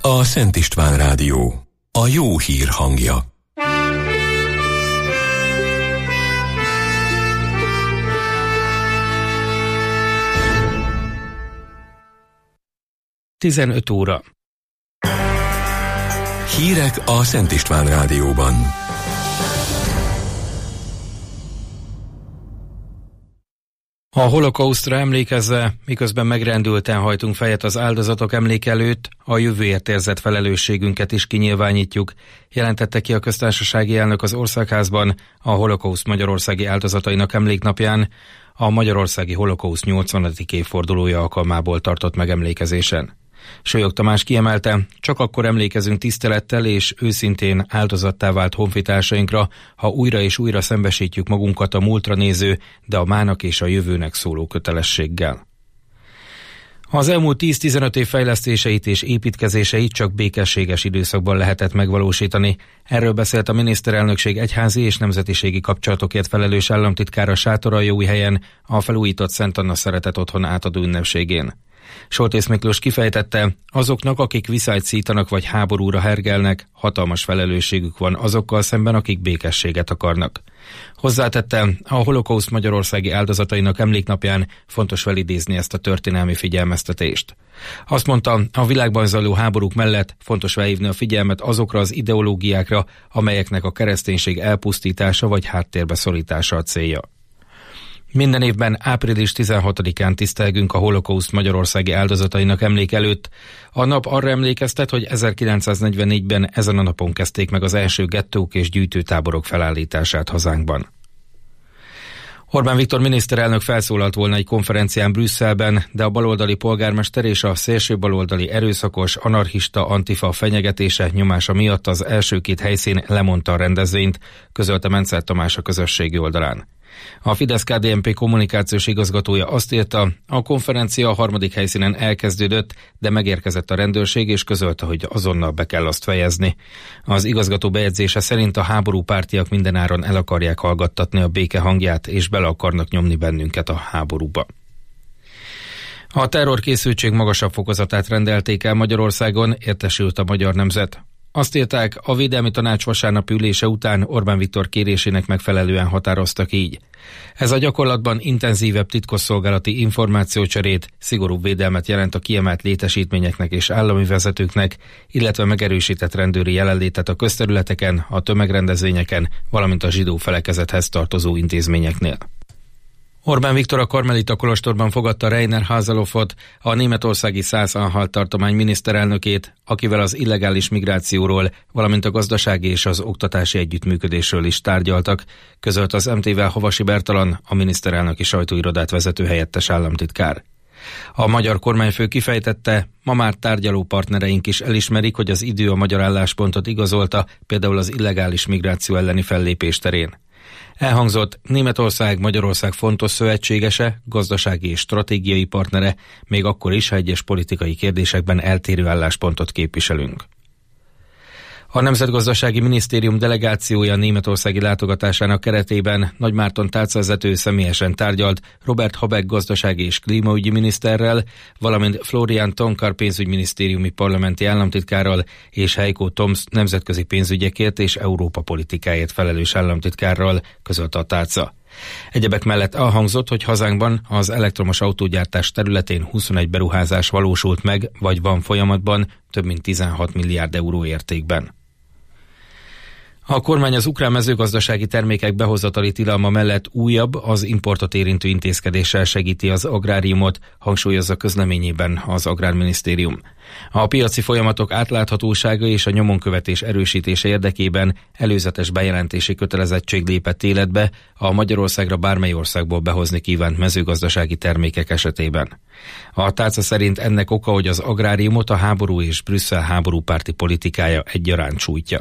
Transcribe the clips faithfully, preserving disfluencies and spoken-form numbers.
a Szent István Rádió, a jó hír hangja. tizenöt óra. Hírek a Szent István Rádióban. A holokausztra emlékezve, miközben megrendülten hajtunk fejet az áldozatok emlék előtt, a jövőért érzett felelősségünket is kinyilvánítjuk, jelentette ki a köztársasági elnök az Országházban a holokauszt magyarországi áldozatainak emléknapján, a Magyarországi Holokauszt nyolcvanadik évfordulója alkalmából tartott megemlékezésen. Solyog Tamás kiemelte, csak akkor emlékezünk tisztelettel és őszintén áldozattá vált honfitársainkra, ha újra és újra szembesítjük magunkat a múltra néző, de a mának és a jövőnek szóló kötelességgel. Az elmúlt tíz-tizenöt év fejlesztéseit és építkezéseit csak békességes időszakban lehetett megvalósítani. Erről beszélt a miniszterelnökség egyházi és nemzetiségi kapcsolatokért felelős államtitkára Sátoraljóújhelyen a felújított Szent Anna Szeretet Otthon átadó ünnepségén. Soltész Miklós kifejtette, azoknak, akik viszályt szítanak vagy háborúra hergelnek, hatalmas felelősségük van azokkal szemben, akik békességet akarnak. Hozzátette, a holokauszt magyarországi áldozatainak emléknapján fontos felidézni ezt a történelmi figyelmeztetést. Azt mondta, a világban zajló háborúk mellett fontos felhívni a figyelmet azokra az ideológiákra, amelyeknek a kereszténység elpusztítása vagy háttérbe szorítása a célja. Minden évben április tizenhatodikán tisztelgünk a holokauszt magyarországi áldozatainak emlék előtt. A nap arra emlékeztet, hogy ezerkilencszáznegyvennégyben ezen a napon kezdték meg az első gettók és gyűjtőtáborok felállítását hazánkban. Orbán Viktor miniszterelnök felszólalt volna egy konferencián Brüsszelben, de a baloldali polgármester és a szélső baloldali erőszakos, anarchista, antifa fenyegetése nyomása miatt az első két helyszín lemondta a rendezvényt, közölte Mencer Tamás a közösségi oldalán. A Fidesz-ká dé en pé kommunikációs igazgatója azt írta, a konferencia a harmadik helyszínen elkezdődött, de megérkezett a rendőrség és közölte, hogy azonnal be kell azt fejezni. Az igazgató bejegyzése szerint a háborúpártiak mindenáron el akarják hallgattatni a béke hangját, és bele akarnak nyomni bennünket a háborúba. A terrorkészültség magasabb fokozatát rendelték el Magyarországon, értesült a Magyar Nemzet. Azt írták, a Védelmi Tanács vasárnapi ülése után Orbán Viktor kérésének megfelelően határoztak így. Ez a gyakorlatban intenzívebb titkosszolgálati információcserét, szigorúbb védelmet jelent a kiemelt létesítményeknek és állami vezetőknek, illetve megerősített rendőri jelenlétet a közterületeken, a tömegrendezvényeken, valamint a zsidó felekezethez tartozó intézményeknél. Orbán Viktor a Karmelita kolostorban fogadta Rainer Haseloffot, a németországi Szász-Anhalt tartomány miniszterelnökét, akivel az illegális migrációról, valamint a gazdasági és az oktatási együttműködésről is tárgyaltak, közölt az em té-vel Havasi Bertalan, a miniszterelnöki sajtóirodát vezető helyettes államtitkár. A magyar kormányfő kifejtette, ma már tárgyaló partnereink is elismerik, hogy az idő a magyar álláspontot igazolta, például az illegális migráció elleni fellépés terén. Elhangzott, Németország Magyarország fontos szövetségese, gazdasági és stratégiai partnere, még akkor is, ha egyes politikai kérdésekben eltérő álláspontot képviselünk. A Nemzetgazdasági Minisztérium delegációja németországi látogatásának keretében Nagymárton tárcavezető személyesen tárgyalt Robert Habeck gazdasági és klímaügyi miniszterrel, valamint Florian Tonkar pénzügyminisztériumi parlamenti államtitkárral és Heiko Toms nemzetközi pénzügyekért és Európa politikáért felelős államtitkárral, közölte a tárca. Egyebek mellett elhangzott, hogy hazánkban az elektromos autógyártás területén huszonegy beruházás valósult meg, vagy van folyamatban, több mint tizenhat milliárd euró értékben. A kormány az ukrán mezőgazdasági termékek behozatali tilalma mellett újabb, az importot érintő intézkedéssel segíti az agráriumot, hangsúlyozza közleményében az Agrárminisztérium. A piaci folyamatok átláthatósága és a nyomonkövetés erősítése érdekében előzetes bejelentési kötelezettség lépett életbe a Magyarországra bármely országból behozni kívánt mezőgazdasági termékek esetében. A tárca szerint ennek oka, hogy az agráriumot a háború és Brüsszel háborúpárti politikája egyaránt sújtja.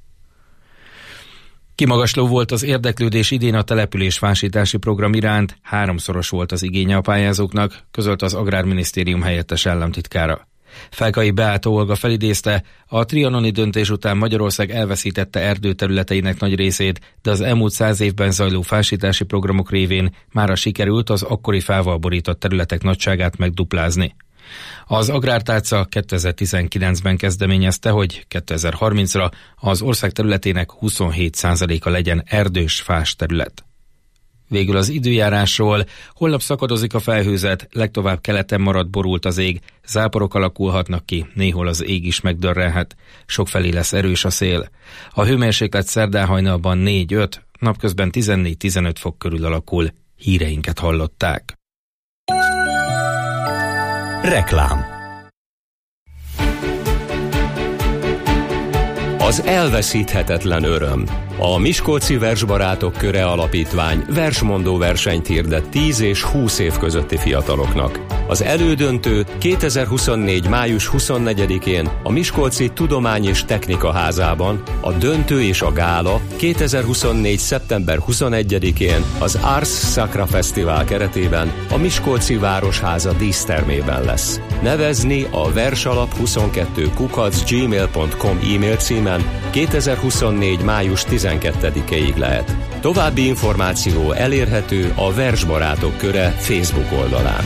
Kimagasló volt az érdeklődés idén a településfásítási program iránt, háromszoros volt az igénye a pályázóknak, közölt az Agrárminisztérium helyettes államtitkára. Felkai Beátó Olga felidézte, a trianoni döntés után Magyarország elveszítette erdőterületeinek nagy részét, de az elmúlt száz évben zajló fásítási programok révén mára sikerült az akkori fával borított területek nagyságát megduplázni. Az Agrártálca kétezer-tizenkilencben kezdeményezte, hogy kétezer-harmincra az ország területének huszonhét százaléka legyen erdős fás terület. Végül az időjárásról. Holnap szakadozik a felhőzet, legtovább keleten marad borult az ég, záporok alakulhatnak ki, néhol az ég is megdörrelhet, sokfelé lesz erős a szél. A hőmérséklet szerdán hajnalban négy-öt, napközben tizennégy-tizenöt fok körül alakul. Híreinket hallották. Reklám. Az elveszíthetetlen öröm. A Miskolci Versbarátok Köre Alapítvány versmondó versenyt hirdet tíz és húsz év közötti fiataloknak. Az elődöntő kétezer-huszonnégy. május huszonnegyedikén a Miskolci Tudomány és Technika Házában, a döntő és a gála kétezer-huszonnégy. szeptember huszonegyedikén az Ars Sacra Fesztivál keretében a Miskolci Városháza dísztermében lesz. Nevezni a versalap huszonkettő kukac gmail pont com e-mail címen kétezer-huszonnégy. május tizenkettedikéig lehet. További információ elérhető a Versbarátok Köre Facebook oldalán.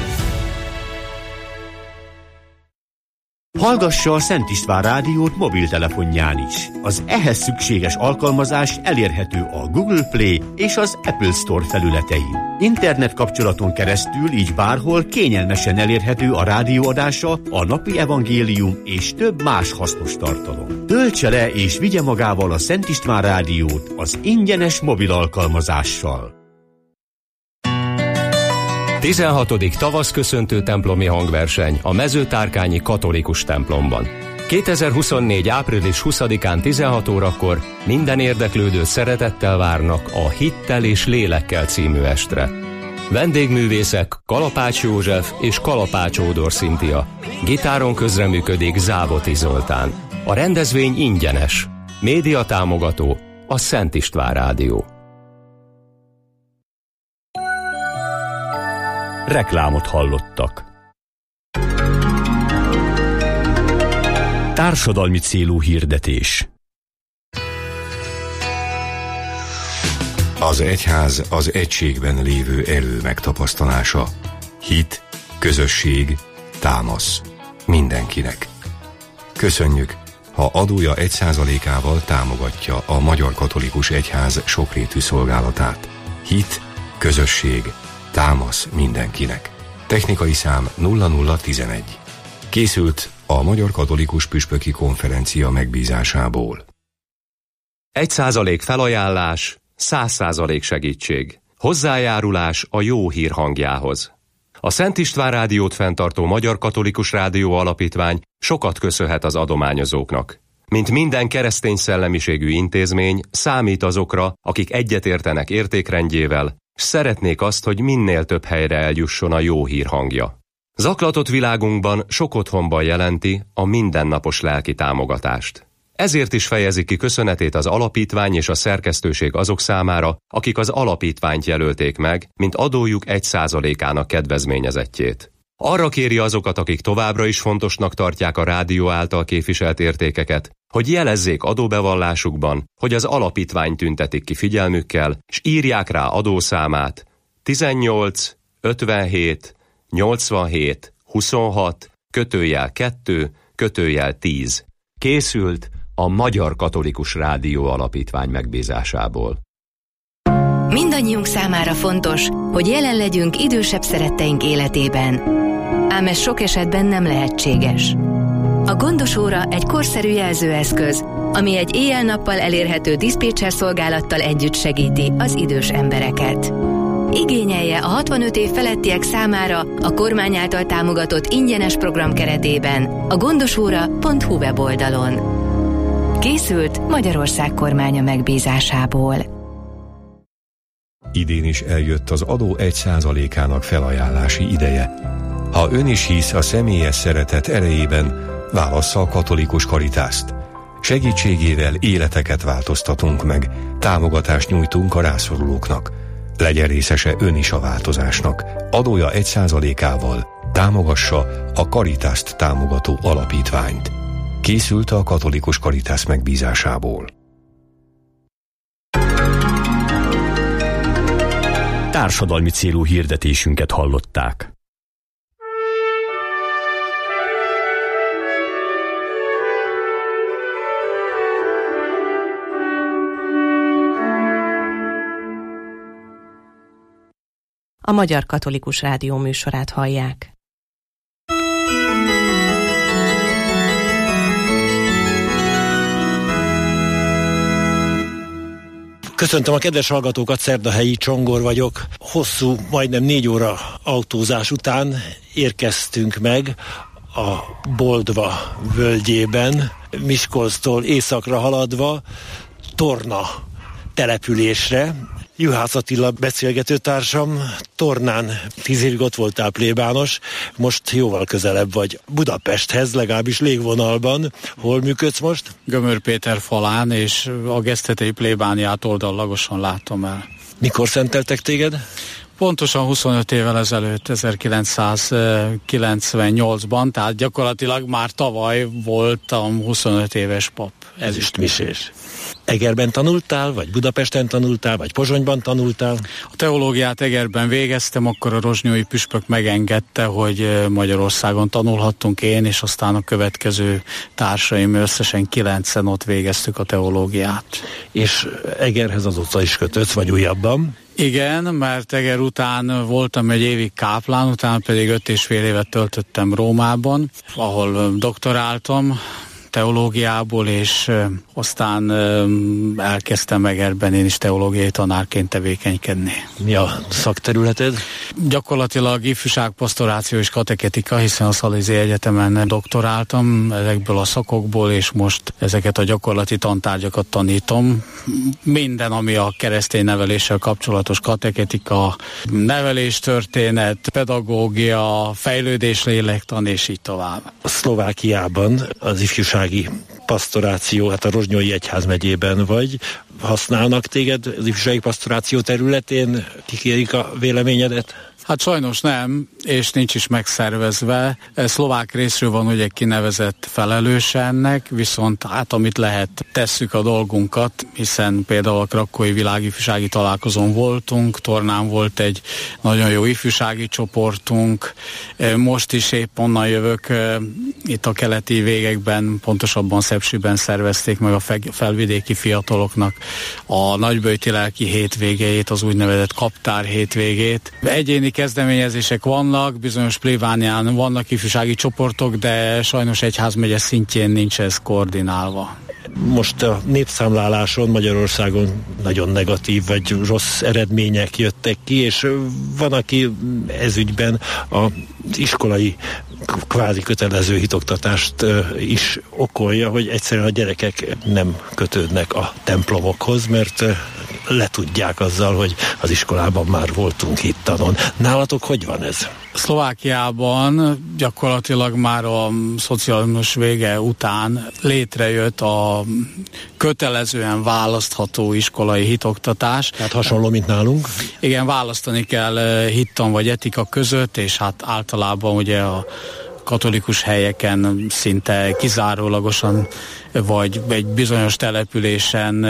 Hallgassa a Szent István Rádiót mobiltelefonján is. Az ehhez szükséges alkalmazás elérhető a Google Play és az Apple Store felületein. Internet kapcsolaton keresztül így bárhol kényelmesen elérhető a rádióadása, a napi evangélium és több más hasznos tartalom. Töltse le és vigye magával a Szent István Rádiót az ingyenes mobil alkalmazással. tizenhatodik tavaszköszöntő templomi hangverseny a Mezőtárkányi katolikus templomban. kétezer-huszonnégy. április huszadikán tizenhat órakor minden érdeklődőt szeretettel várnak a Hittel és Lélekkel című estre. Vendégművészek Kalapács József és Kalapács Ódor Szintia. Gitáron közreműködik Závoti Zoltán. A rendezvény ingyenes. Média támogató a Szent István Rádió. Reklámot hallottak. Társadalmi célú hirdetés. Az egyház az egységben lévő erő megtapasztalása. Hit, közösség, támasz. Mindenkinek. Köszönjük, ha adója egy százalékával támogatja a Magyar Katolikus Egyház sokrétű szolgálatát. Hit, közösség, támasz mindenkinek. Technikai szám nulla nulla tizenegy. Készült a Magyar Katolikus Püspöki Konferencia megbízásából. Egy százalék felajánlás, száz százalék segítség. Hozzájárulás a jó hír hangjához. A Szent István Rádiót fenntartó Magyar Katolikus Rádió Alapítvány sokat köszönhet az adományozóknak. Mint minden keresztény szellemiségű intézmény, számít azokra, akik egyetértenek értékrendjével, s szeretnék azt, hogy minél több helyre eljusson a jó hír hangja. Zaklatott világunkban sok otthonban jelenti a mindennapos lelki támogatást. Ezért is fejezi ki köszönetét az alapítvány és a szerkesztőség azok számára, akik az alapítványt jelölték meg, mint adójuk egy százalékának kedvezményezettjét. Arra kéri azokat, akik továbbra is fontosnak tartják a rádió által képviselt értékeket, hogy jelezzék adóbevallásukban, hogy az alapítvány tüntetik ki figyelmükkel, s írják rá adószámát tizennyolc ötvenhét nyolcvanhét huszonhat kötőjel kettő kötőjel tíz. Készült a Magyar Katolikus Rádió Alapítvány megbízásából. Mindannyiunk számára fontos, hogy jelen legyünk idősebb szeretteink életében. Ám ez sok esetben nem lehetséges. A Gondos Óra egy korszerű jelzőeszköz, ami egy éjjel-nappal elérhető diszpécser szolgálattal együtt segíti az idős embereket. Igényelje a hatvanöt év felettiek számára a kormány által támogatott ingyenes program keretében a gondosóra pont hu weboldalon. Készült Magyarország kormánya megbízásából. Idén is eljött az adó egy százalékának felajánlási ideje. Ha ön is hisz a személyes szeretet erejében, válassza a katolikus Karitászt. Segítségével életeket változtatunk meg, támogatást nyújtunk a rászorulóknak. Legyen részese ön is a változásnak. Adója egy százalékával támogassa a Karitászt támogató alapítványt. Készült a katolikus Karitász megbízásából. Társadalmi célú hirdetésünket hallották. a Magyar Katolikus Rádió műsorát hallják. Köszöntöm a kedves hallgatókat, Szerdahelyi Csongor vagyok. Hosszú, majdnem négy óra autózás után érkeztünk meg a Boldva völgyében, Miskolctól északra haladva, Torna településre. Juhász Attila beszélgetőtársam, Tornán tíz évig ott voltál plébános, most jóval közelebb vagy Budapesthez, legalábbis légvonalban. Hol működsz most? Gömör Péter falán, és a Gesztetei plébániát oldallagosan látom el. Mikor szenteltek téged? Pontosan huszonöt évvel ezelőtt, ezerkilencszázkilencvennyolcban, tehát gyakorlatilag már tavaly voltam huszonöt éves pap. Ezüstmisés. Egerben tanultál, vagy Budapesten tanultál, vagy Pozsonyban tanultál? A teológiát Egerben végeztem, akkor a rozsnyói püspök megengedte, hogy Magyarországon tanulhattunk én, és aztán a következő társaim, összesen kilencen ott végeztük a teológiát. És Egerhez azóta is kötődsz, vagy újabban? Igen, mert Eger után voltam egy évig káplán, utána pedig öt és fél évet töltöttem Rómában, ahol doktoráltam teológiából, és ö, aztán ö, elkezdtem Egerben én is teológiai tanárként tevékenykedni. Mi a szakterületed? Gyakorlatilag ifjúságpastoráció és kateketika, hiszen a Szalészi Egyetemen doktoráltam ezekből a szakokból, és most ezeket a gyakorlati tantárgyakat tanítom. Minden, ami a keresztény neveléssel kapcsolatos, kateketika, neveléstörténet, pedagógia, fejlődés, lélektan, és így tovább. A Szlovákiában az ifjúság pastoráció, hát a Rozsnyói Egyházmegyében vagy. Használnak téged az ifjúsági pastoráció területén? Kikérik a véleményedet? Hát sajnos nem, és nincs is megszervezve. Szlovák részről van ugye kinevezett felelőse ennek, viszont hát amit lehet, tesszük a dolgunkat, hiszen például a Krakói világifjúsági találkozón voltunk, Tornán volt egy nagyon jó ifjúsági csoportunk, most is épp onnan jövök, itt a keleti végekben, pontosabban Szepsiben szervezték meg a felvidéki fiataloknak a nagyböjti lelki hétvégét, az úgynevezett kaptár hétvégét. Egyéni kezdeményezések vannak, bizonyos plébánián vannak ifjúsági csoportok, de sajnos egyházmegye szintjén nincs ez koordinálva. Most a népszámláláson Magyarországon nagyon negatív vagy rossz eredmények jöttek ki, és van, aki ezügyben az iskolai kvázi kötelező hitoktatást is okolja, hogy egyszerűen a gyerekek nem kötődnek a templomokhoz, mert letudják azzal, hogy az iskolában már voltunk hittanon. Nálatok hogy van ez? Szlovákiában gyakorlatilag már a szocializmus vége után létrejött a kötelezően választható iskolai hitoktatás. Tehát hasonló, mint nálunk? Igen, választani kell hittan vagy etika között, és hát általában ugye a katolikus helyeken szinte kizárólagosan, vagy egy bizonyos településen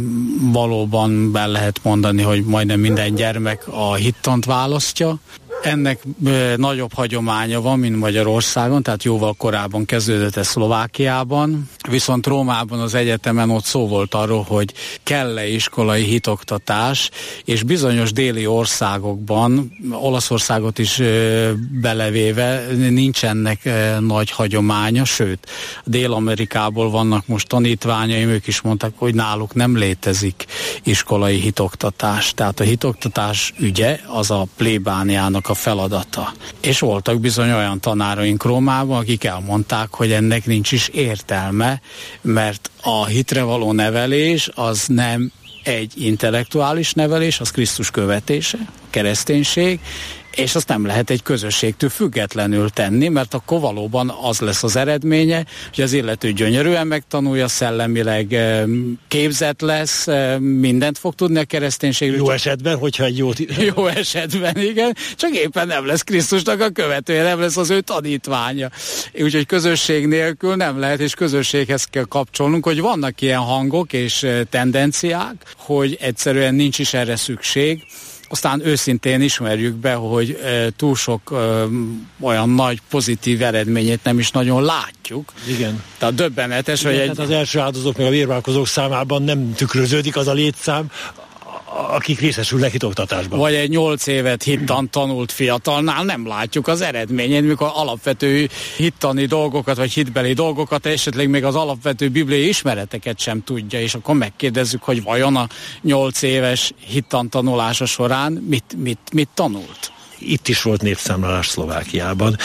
valóban be lehet mondani, hogy majdnem minden gyermek a hittant választja. Ennek e, nagyobb hagyománya van, mint Magyarországon, tehát jóval korábban kezdődött ez Szlovákiában, viszont Rómában az egyetemen ott szó volt arról, hogy kell-e iskolai hitoktatás, és bizonyos déli országokban, Olaszországot is e, belevéve, nincsenek e, nagy hagyománya, sőt, Dél-Amerikából vannak most tanítványaim, ők is mondták, hogy náluk nem létezik iskolai hitoktatás. Tehát a hitoktatás ügye az a plébániának a feladata. És voltak bizony olyan tanáraink Rómában, akik elmondták, hogy ennek nincs is értelme, mert a hitre való nevelés az nem egy intellektuális nevelés, az Krisztus követése, kereszténység, és azt nem lehet egy közösségtől függetlenül tenni, mert akkor valóban az lesz az eredménye, hogy az illető gyönyörűen megtanulja, szellemileg képzett lesz, mindent fog tudni a kereszténységről. Jó esetben, hogyha egy jó... Jó esetben, igen, csak éppen nem lesz Krisztusnak a követője, nem lesz az ő tanítványa. Úgyhogy közösség nélkül nem lehet, és közösséghez kell kapcsolnunk, hogy vannak ilyen hangok és tendenciák, hogy egyszerűen nincs is erre szükség. Aztán őszintén ismerjük be, hogy e, túl sok e, olyan nagy pozitív eredményét nem is nagyon látjuk. Igen. Tehát döbbenetes, igen, hogy egy... az első áldozók meg a vérválkozók számában nem tükröződik az a létszám, akik részesülnek hitoktatásban. Vagy egy nyolc évet hittan tanult fiatalnál nem látjuk az eredményét, mikor alapvető hittani dolgokat, vagy hitbeli dolgokat, esetleg még az alapvető bibliai ismereteket sem tudja, és akkor megkérdezzük, hogy vajon a nyolc éves hittan tanulása során mit, mit, mit tanult? Itt is volt népszámlálás Szlovákiában.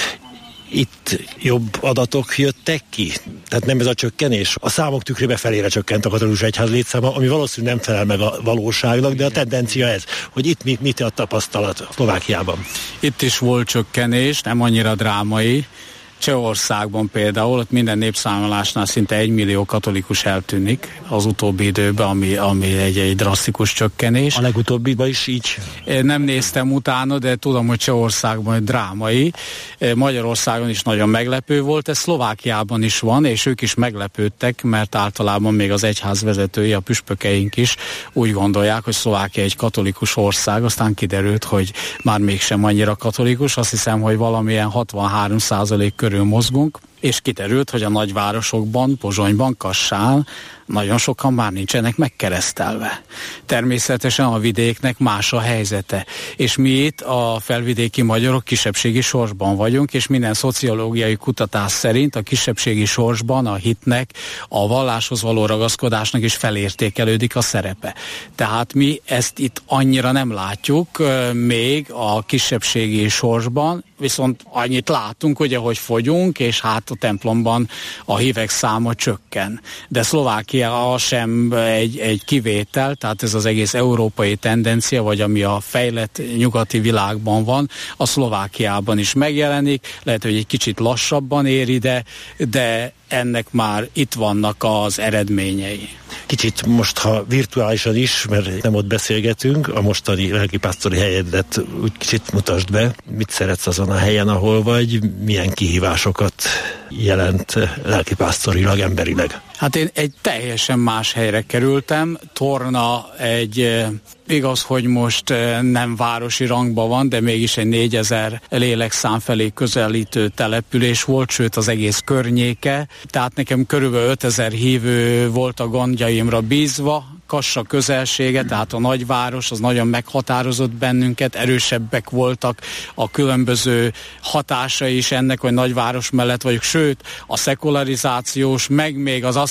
Itt jobb adatok jöttek ki? Tehát nem ez a csökkenés? A számok tükrében felére csökkent a katolikus egyház létszáma, ami valószínűleg nem felel meg a valóságnak, de a tendencia ez, hogy itt mit, mit a tapasztalat Szlovákiában. Itt is volt csökkenés, nem annyira drámai. Csehországban például, ott minden népszámlálásnál szinte egy millió katolikus eltűnik az utóbbi időben, ami, ami egy, egy drasztikus csökkenés. A legutóbbiban is így? Nem néztem utána, de tudom, hogy Csehországban drámai. Magyarországon is nagyon meglepő volt, ez Szlovákiában is van, és ők is meglepődtek, mert általában még az egyház vezetői, a püspökeink is úgy gondolják, hogy Szlovákia egy katolikus ország, aztán kiderült, hogy már mégsem annyira katolikus, azt hiszem, hogy valamilyen hatvanhárom százalék körül mozgunk, és kiderült, hogy a nagyvárosokban, Pozsonyban, Kassán nagyon sokan már nincsenek megkeresztelve. Természetesen a vidéknek más a helyzete. És mi itt a felvidéki magyarok kisebbségi sorsban vagyunk, és minden szociológiai kutatás szerint a kisebbségi sorsban a hitnek, a valláshoz való ragaszkodásnak is felértékelődik a szerepe. Tehát mi ezt itt annyira nem látjuk még a kisebbségi sorsban, viszont annyit látunk, ugye, hogy fogyunk, és hát a templomban a hívek száma csökken. De Szlovákia sem egy, egy kivétel, tehát ez az egész európai tendencia, vagy ami a fejlett nyugati világban van, a Szlovákiában is megjelenik, lehet, hogy egy kicsit lassabban ér ide, de ennek már itt vannak az eredményei. Kicsit most, ha virtuálisan is, mert nem ott beszélgetünk, a mostani lelkipásztori helyedet úgy kicsit mutasd be. Mit szeretsz azon a helyen, ahol vagy? Milyen kihívásokat jelent lelkipásztorilag, emberileg? Hát én egy teljesen más helyre kerültem. Torna egy, igaz, hogy most nem városi rangban van, de mégis egy négyezer lélekszám felé közelítő település volt, sőt az egész környéke. Tehát nekem körülbelül ötezer hívő volt a gondjaimra bízva, Kassa közelsége, tehát a nagyváros, az nagyon meghatározott bennünket, erősebbek voltak a különböző hatásai is ennek, hogy nagyváros mellett vagyok, sőt, a szekularizációs, meg még az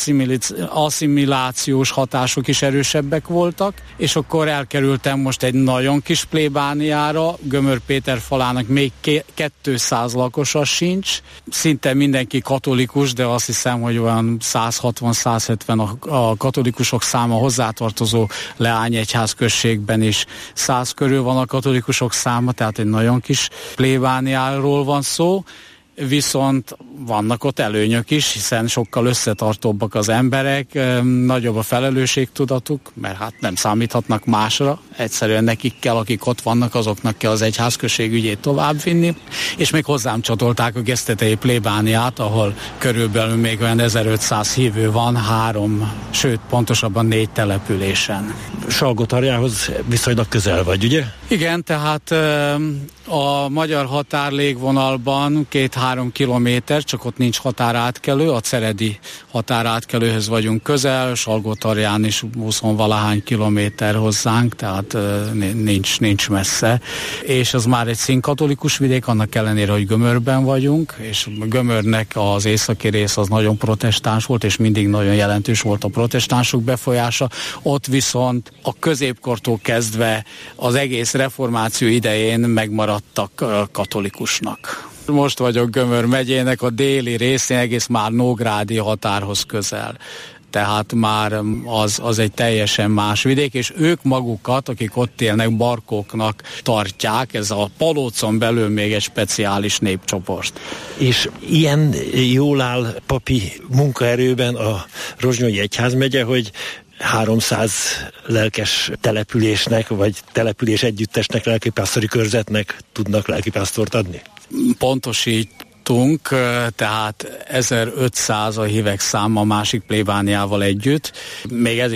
asszimilációs hatások is erősebbek voltak, és akkor elkerültem most egy nagyon kis plébániára, Gömör Péter falának még kétszáz lakosa sincs, szinte mindenki katolikus, de azt hiszem, hogy olyan száz hatvan száz hetven a, a katolikusok száma hozzá tartozó Leány egyházközségben is száz körül van a katolikusok száma, tehát egy nagyon kis plébániáról van szó, viszont vannak ott előnyök is, hiszen sokkal összetartóbbak az emberek, nagyobb a felelősségtudatuk, mert hát nem számíthatnak másra, egyszerűen nekik kell, akik ott vannak, azoknak kell az egyházközség ügyét továbbvinni, és még hozzám csatolták a Gesztetei plébániát, ahol körülbelül még olyan ezerötszáz hívő van, három, sőt pontosabban négy településen. Salgótarjához viszonylag közel vagy, ugye? Igen, tehát a magyar határ légvonalban két-három kilométer, csak ott nincs határátkelő, a ceredi határátkelőhöz vagyunk közel, Salgótarján is húsz-valahány kilométer hozzánk, tehát nincs, nincs messze. És az már egy színkatolikus vidék, annak ellenére, hogy Gömörben vagyunk, és Gömörnek az északi rész az nagyon protestáns volt, és mindig nagyon jelentős volt a protestánsok befolyása. Ott viszont a középkortól kezdve az egész reformáció idején megmaradtak katolikusnak. Most vagyok Gömör megyének a déli részén, egész már nógrádi határhoz közel. Tehát már az, az egy teljesen más vidék, és ők magukat, akik ott élnek, barkóknak tartják, ez a Palócon belül még egy speciális népcsoport. És ilyen jól áll papi munkaerőben a Rozsnyói Egyházmegye, hogy háromszáz lelkes településnek, vagy település együttesnek, lelkipásztori körzetnek tudnak lelkipásztort adni? Pontosítunk, tehát ezerötszáz a hívek száma a másik plébániával együtt. Még ez is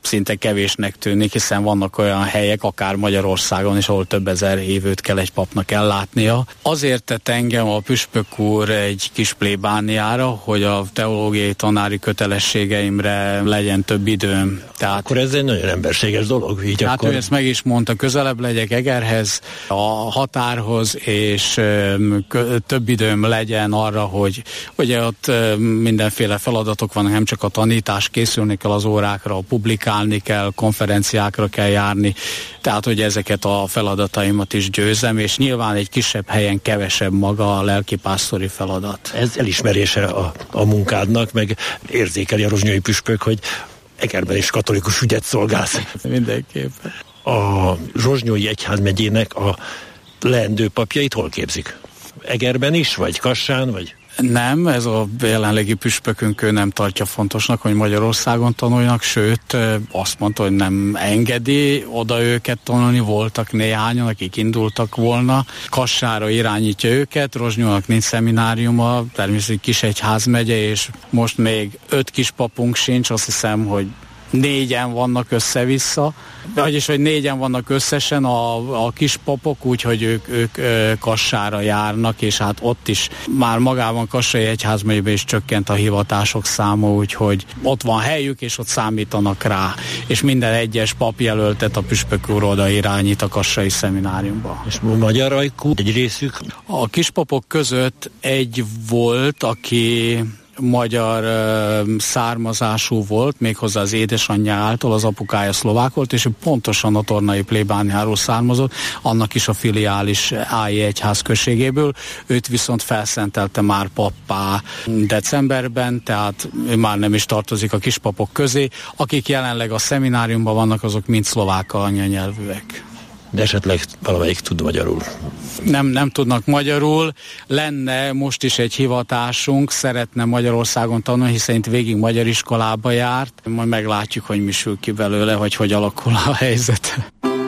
szinte kevésnek tűnik, hiszen vannak olyan helyek, akár Magyarországon is, ahol több ezer hívőt kell egy papnak ellátnia. Azért tett engem a püspök úr egy kis plébániára, hogy a teológiai tanári kötelességeimre legyen több időm. Tehát, akkor ez egy nagyon emberséges dolog. Így hát akkor... ő ezt meg is mondta, közelebb legyek Egerhez, a határhoz, és kö, több időm legyen arra, hogy ugye ott mindenféle feladatok vannak, nem csak a tanítás, készülni kell az órákra, publikálni kell, konferenciákra kell járni, tehát hogy ezeket a feladataimat is győzem, és nyilván egy kisebb helyen kevesebb maga a lelkipásztori feladat. Ez elismerése a, a munkádnak, meg érzékeli a rozsnyói püspök, hogy Egerben is katolikus ügyet szolgálsz. Mindenképpen. A Rozsnyói Egyházmegyének a leendő papjait hol képzik? Egerben is, vagy Kassán, vagy... Nem, ez a jelenlegi püspökünk, ő nem tartja fontosnak, hogy Magyarországon tanuljanak, sőt azt mondta, hogy nem engedi oda őket tanulni, voltak néhányan, akik indultak volna. Kassára irányítja őket, Rozsnyónak nincs szemináriuma, természetesen kis egyházmegye, és most még öt kis papunk sincs, azt hiszem, hogy négyen vannak össze-vissza, vagyis, hogy négyen vannak összesen a, a kis papok, úgyhogy ők, ők Kassára járnak, és hát ott is már magában Kassai Egyházmegyében is csökkent a hivatások száma, úgyhogy ott van helyük, és ott számítanak rá, és minden egyes papjelöltet a püspök úr oda irányít a kassai szemináriumba. És magyar ajkú egy részük? A kispapok között egy volt, aki magyar uh, származású volt, méghozzá az édesanyjától, az apukája szlovák volt, és ő pontosan a tornai plébániáról származott, annak is a filiális Áji egyház községéből. Őt viszont felszentelte már pappá decemberben, tehát ő már nem is tartozik a kispapok közé. Akik jelenleg a szemináriumban vannak, azok mind szlovák anyanyelvűek. De esetleg valamelyik tud magyarul. Nem, nem tudnak magyarul. Lenne most is egy hivatásunk, szeretne Magyarországon tanulni, hiszen itt végig magyar iskolába járt. Majd meglátjuk, hogy mi sül ki belőle, vagy hogy alakul a helyzet.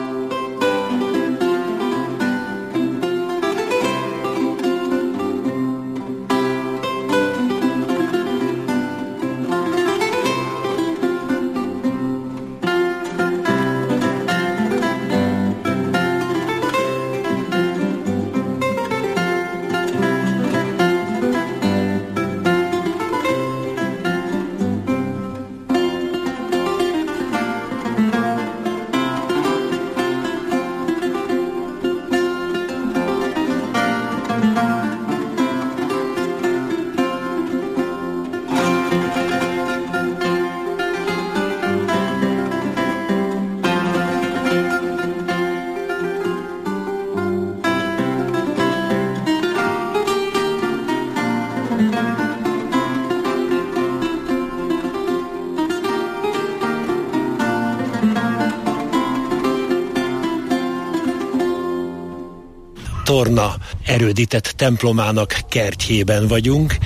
Torna erődített templomának kertjében vagyunk,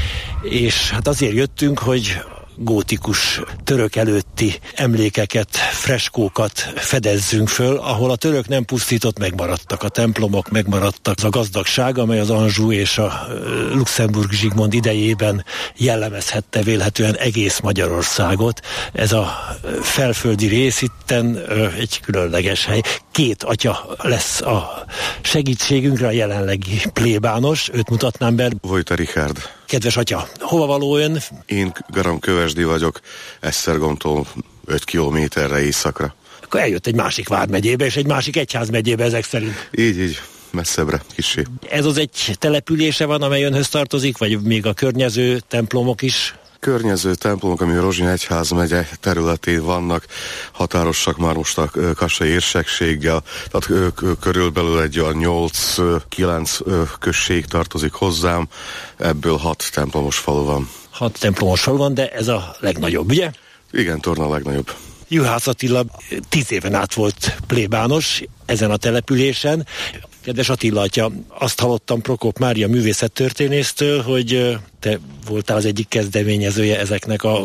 és hát azért jöttünk, hogy gótikus török előtti emlékeket, freskókat fedezzünk föl, ahol a török nem pusztított, megmaradtak a templomok, megmaradtak az a gazdagság, amely az Anjou és a Luxemburg Zsigmond idejében jellemezhette vélhetően egész Magyarországot. Ez a felföldi rész itten egy különleges hely. Két atya lesz a segítségünkre, a jelenlegi plébános, őt mutatnám be. Vojta Richard. Kedves atya, hova való ön? Én Garamkövesdi vagyok, Esztergomtól öt kilométerre északra. Akkor eljött egy másik vármegyébe, és egy másik egyházmegyébe ezek szerint. Így, így, messzebbre, kissé. Ez az egy települése van, amely önhöz tartozik, vagy még a környező templomok is? Környező templomok, ami a Rozsnyói Egyházmegye területén vannak, határosak már most a kassai érsekséggel, tehát körülbelül egy olyan nyolc-kilenc község tartozik hozzám, ebből hat templomos falu van. Hat templomos falu van, de ez a legnagyobb, ugye? Igen, Torna a legnagyobb. Juhász Attila tíz éven át volt plébános ezen a településen. Kedves Attila atya, azt hallottam Prokop Mária művészettörténésztől, hogy te voltál az egyik kezdeményezője ezeknek a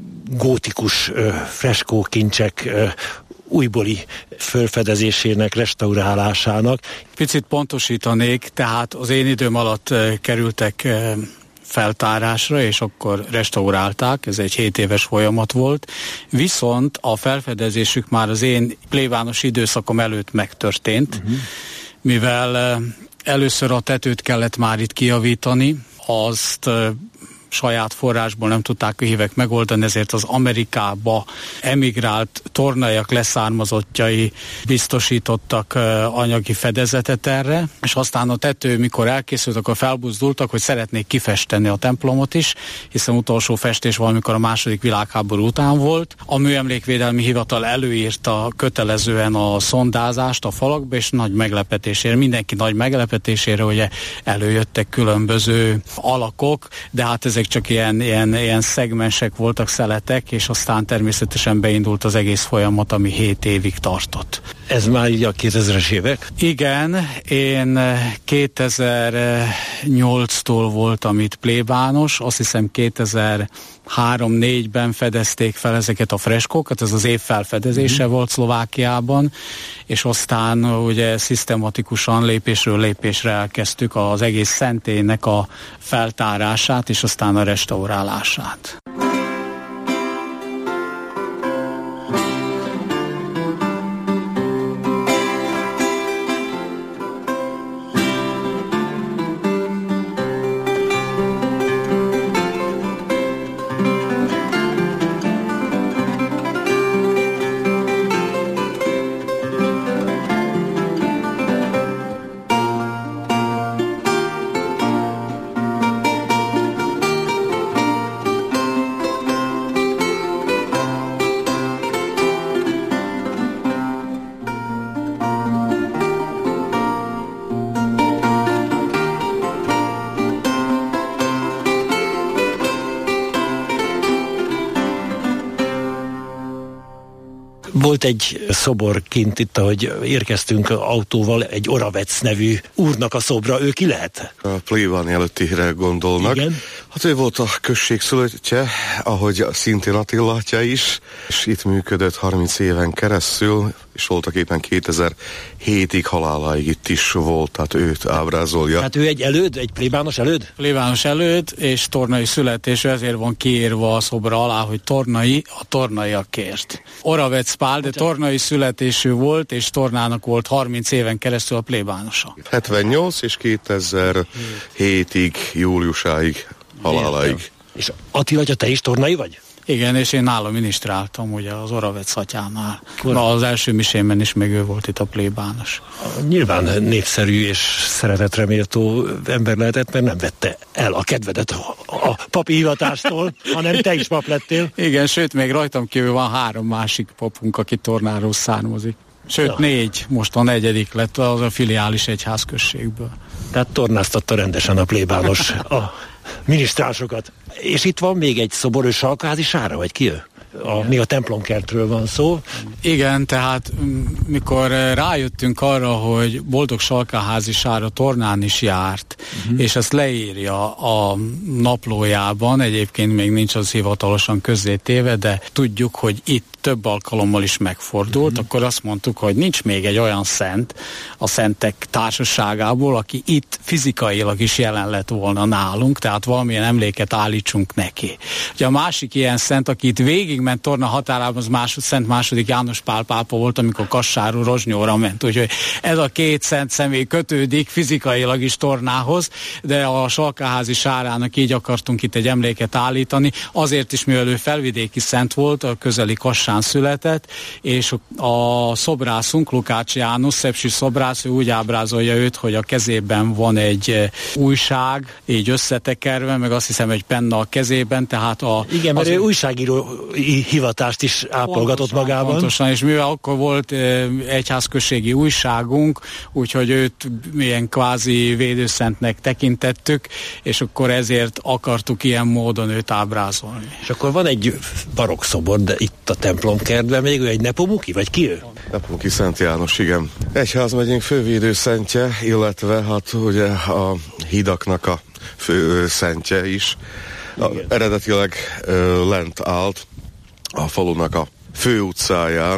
gótikus freskókincsek újbóli fölfedezésének, restaurálásának. Picit pontosítanék, tehát az én időm alatt kerültek feltárásra, és akkor restaurálták, ez egy hét éves folyamat volt, viszont a felfedezésük már az én plébános időszakom előtt megtörtént, uh-huh. mivel először a tetőt kellett már itt kijavítani, azt saját forrásból nem tudták a hívek megoldani, ezért az Amerikába emigrált tornaiak leszármazottjai biztosítottak uh, anyagi fedezetet erre, és aztán a tető, mikor elkészült, akkor felbuzdultak, hogy szeretnék kifesteni a templomot is, hiszen utolsó festés valamikor a második világháború után volt. A Műemlékvédelmi Hivatal előírta kötelezően a szondázást a falakba, és nagy meglepetésére, mindenki nagy meglepetésére, hogy előjöttek különböző alakok, de hát ezek csak ilyen, ilyen, ilyen szegmensek voltak, szeletek, és aztán természetesen beindult az egész folyamat, ami hét évig tartott. Ez már így a kétezres évek? Igen, én kétezer-nyolctól voltam itt plébános, azt hiszem kétezer-három-négyben fedezték fel ezeket a freskókat, ez az év felfedezése mm-hmm. volt Szlovákiában, és aztán ugye szisztematikusan lépésről lépésre elkezdtük az egész szentélynek a feltárását, és aztán a restaurálását. Volt egy szobor kint itt, ahogy érkeztünk autóval, egy Oravec nevű úrnak a szobra. Ő ki lehet? A plébáni előttire gondolnak. Igen. Hát ő volt a község szülöttje, ahogy szintén Attila atya is, és itt működött harminc éven keresztül, és voltak éppen kétezer-hétig haláláig itt is volt, tehát őt ábrázolja. Hát ő egy előd, egy plébános előd? Plébános előd, és tornai születésű, ezért van kiírva a szobra alá, hogy tornai, a tornaiakért. Oravec Pál, de tornai születésű volt, és tornának volt harminc éven keresztül a plébánosa. hetvennyolc és kétezer-hétig, júliusáig, haláláig. Értem. És Attila atya, te is tornai vagy? Igen, és én nála minisztráltam, ugye az Oravec atyánál. Na, az első misémben is még ő volt itt a plébános. Nyilván népszerű és szeretetre méltó ember lehetett, mert nem vette el a kedvedet a, a papi hivatástól, hanem te is pap lettél. Igen, sőt, még rajtam kívül van három másik papunk, aki tornáról származik. Sőt, ja. négy, most a negyedik lett az a filiális egyházközségből. Tehát tornáztatta rendesen a plébános a minisztrásokat. És itt van még egy szobor, ő Salkaházi Sára, vagy ki ő? A, mi a templomkertről van szó. Igen, tehát mikor rájöttünk arra, hogy Boldog Salkaházi Sára tornán is járt, uh-huh. és ezt leírja a naplójában, egyébként még nincs az hivatalosan közzétéve, de tudjuk, hogy itt több alkalommal is megfordult, uh-huh. akkor azt mondtuk, hogy nincs még egy olyan szent a szentek társaságából, aki itt fizikailag is jelen lett volna nálunk, tehát valamilyen emléket állítsunk neki. Ugye a másik ilyen szent, aki itt végigment torna határában, az másod, Szent második János Pál pápa volt, amikor Kassáról Rozsnyóra ment, úgyhogy ez a két szent személy kötődik fizikailag is tornához, de a Salkaházi Sárának így akartunk itt egy emléket állítani, azért is, mivel ő felvidéki szent volt, a közeli Kassán született, és a szobrászunk, Lukács János, szepsi szobrász, ő úgy ábrázolja őt, hogy a kezében van egy újság, így összetekerve, meg azt hiszem egy penna a kezében, tehát a... Igen, mert ő újságíró hivatást is ápolgatott pontosan, magában. Pontosan, és mivel akkor volt egyházközségi újságunk, úgyhogy őt ilyen kvázi védőszentnek tekintettük, és akkor ezért akartuk ilyen módon őt ábrázolni. És akkor van egy barokk szobor, de itt a templomkertben még ő egy Nepomuki, vagy ki ő? Nepomuki Szent János, igen. Egyházmegyénk fővédőszentje, illetve hát ugye a hídaknak a fő szentje is. A, eredetileg ö, lent állt a falunak a fő utcáján,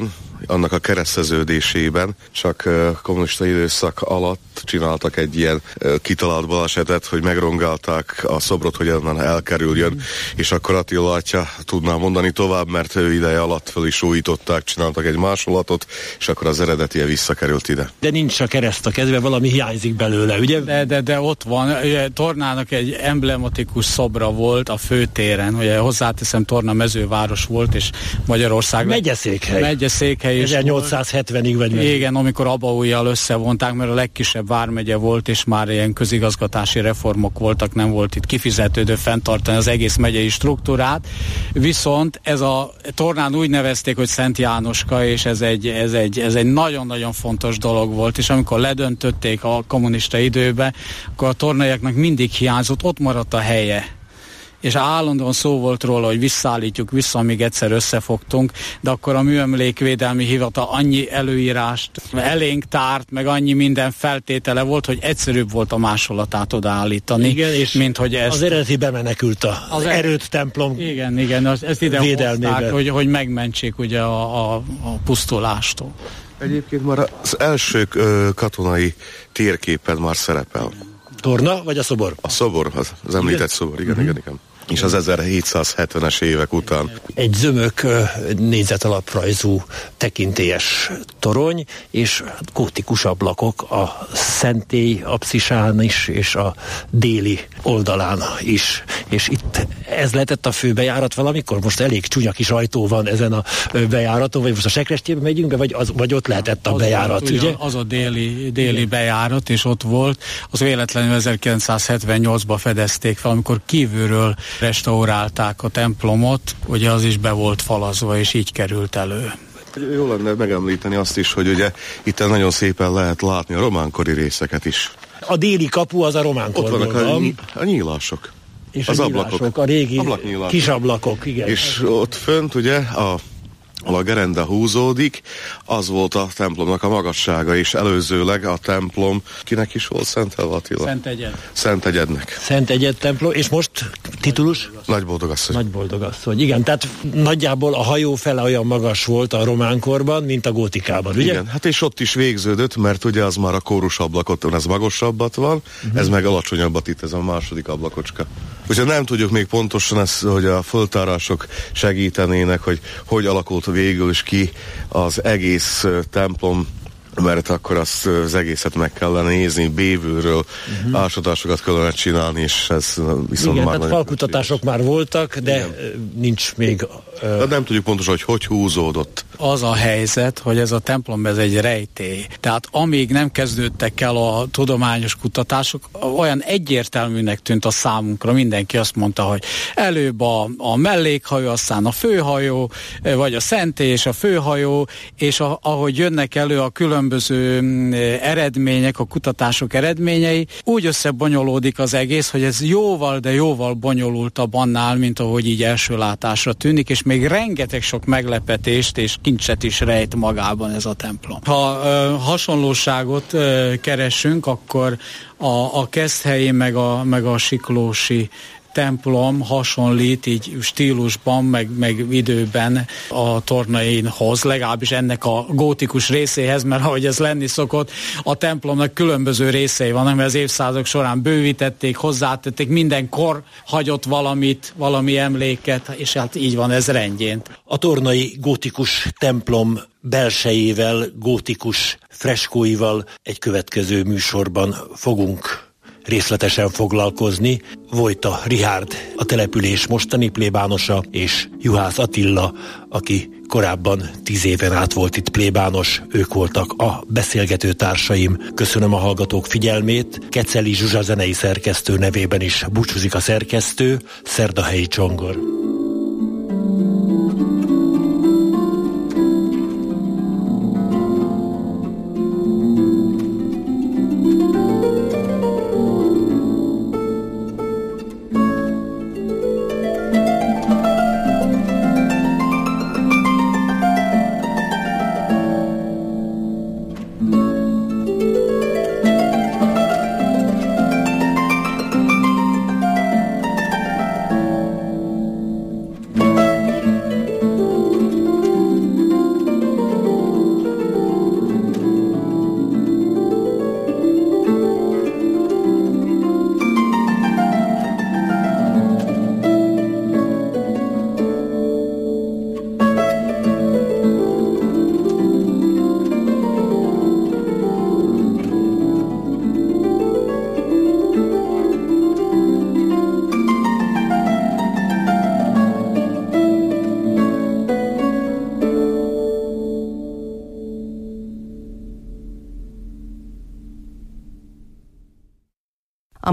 annak a kereszteződésében, csak kommunista időszak alatt csináltak egy ilyen kitalált balesetet, hogy megrongálták a szobrot, hogy onnan elkerüljön, mm. és akkor Attila atya tudná mondani tovább, mert ő ideje alatt föl is újították, csináltak egy másolatot, és akkor az eredetie visszakerült ide. De nincs a kereszt a kezben, valami hiányzik belőle, ugye? De, de, de ott van. Ugye, Tornának egy emblematikus szobra volt a főtéren, ugye hozzáteszem, Torna mezőváros volt, és Magyarország Megyeszékhely. Megyeszékhely is ezernyolcszázhetvenig vagy meg. Igen, amikor Abaújjal összevonták, mert a legkisebb vármegye volt, és már ilyen közigazgatási reformok voltak, nem volt itt kifizetődő fenntartani az egész megyei struktúrát. Viszont ez a Tornán úgy nevezték, hogy Szent Jánoska, és ez egy, ez egy, ez egy nagyon-nagyon fontos dolog volt, és amikor ledöntötték a kommunista időben, akkor a tornaiaknak mindig hiányzott, ott maradt a helye. És állandóan szó volt róla, hogy visszaállítjuk vissza, amíg egyszer összefogtunk, de akkor a Műemlékvédelmi Hivatal annyi előírást elénk tárt, meg annyi minden feltétele volt, hogy egyszerűbb volt a másolatát odaállítani. Igen, és mint hogy ezt... az eredeti bemenekült a, az, az erőt templom igen, igen, az, ezt ide hozták, hogy, hogy megmentsék ugye a, a, a pusztulástól. Egyébként már az első ö, katonai térképen már szerepel. Torna, vagy a szobor? A szobor, az, az említett igen? szobor, igen, uh-huh. igen, igen. És az ezerhétszázhetvenes évek után. Egy zömök négyzetalaprajzú tekintélyes torony, és gótikus ablakok a szentély apszisán is, és a déli oldalán is. És itt ez lehetett a főbejárat valamikor? Most elég csúnya kis ajtó van ezen a bejáraton, vagy most a Sekrestyébe megyünk be, vagy, az, vagy ott lehetett a az bejárat, volt, ugye? Az a déli, déli bejárat, és ott volt. Az véletlenül ezerkilencszázhetvennyolcban fedezték fel, amikor kívülről restaurálták a templomot, ugye az is be volt falazva, és így került elő. Jó lenne megemlíteni azt is, hogy ugye itt nagyon szépen lehet látni a román-kori részeket is. A déli kapu az a románkorból van. Ott vannak a, ny- a nyílások. És az a ablakok. a régi kis ablakok, igen. És ott fönt ugye a a gerenda húzódik, az volt a templomnak a magassága, és előzőleg a templom, kinek is volt? Szentelve Attila? Szentegyed. Szentegyednek. Szentegyed templom, és most titulus? Nagyboldogasszony. Nagyboldogasszony, igen, tehát nagyjából a hajó fele olyan magas volt a románkorban, mint a gótikában, ugye? Igen, hát és ott is végződött, mert ugye az már a kórusablakot, ez magasabbat van, uh-huh. ez meg alacsonyabbat itt, ez a második ablakocska. Ugye nem tudjuk még pontosan ezt, hogy a föltárások segítenének, hogy hogy alakult végül is ki az egész templom, mert akkor azt az egészet meg kellene nézni bévülről, uh-huh. ásatásokat kellene csinálni, és ez viszont igen, már tehát falkutatások már voltak, de igen. nincs még... Uh... De nem tudjuk pontosan, hogy hogy húzódott. Az a helyzet, hogy ez a templom, ez egy rejtély. Tehát amíg nem kezdődtek el a tudományos kutatások, olyan egyértelműnek tűnt a számunkra, mindenki azt mondta, hogy előbb a, a mellékhajó, aztán a főhajó, vagy a szentély és a főhajó, és a, ahogy jönnek elő a különböző eredmények, a kutatások eredményei, úgy összebonyolódik az egész, hogy ez jóval, de jóval bonyolultabb annál, mint ahogy így első látásra tűnik, és még rengeteg sok meglepetést és kincset is rejt magában ez a templom. Ha ö, hasonlóságot ö, keresünk, akkor a, a Keszthelyi meg a, meg a siklósi templom hasonlít így stílusban, meg, meg időben a tornainhoz, legalábbis ennek a gótikus részéhez, mert ahogy ez lenni szokott, a templomnak különböző részei vannak, mert az évszázadok során bővítették, hozzátették, minden kor hagyott valamit, valami emléket, és hát így van ez rendjén. A tornai gótikus templom belsejével, gótikus freskóival egy következő műsorban fogunk részletesen foglalkozni. Vojta Richárd, a település mostani plébánosa, és Juhász Attila, aki korábban tíz éven át volt itt plébános, ők voltak a beszélgető társaim. Köszönöm a hallgatók figyelmét. Keceli Zsuzsa zenei szerkesztő nevében is búcsúzik a szerkesztő, Szerdahelyi Csongor.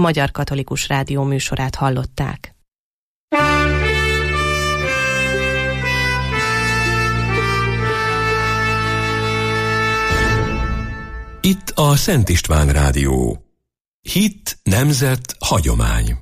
A Magyar Katolikus Rádió műsorát hallották. Itt a Szent István Rádió. Hit, nemzet, hagyomány.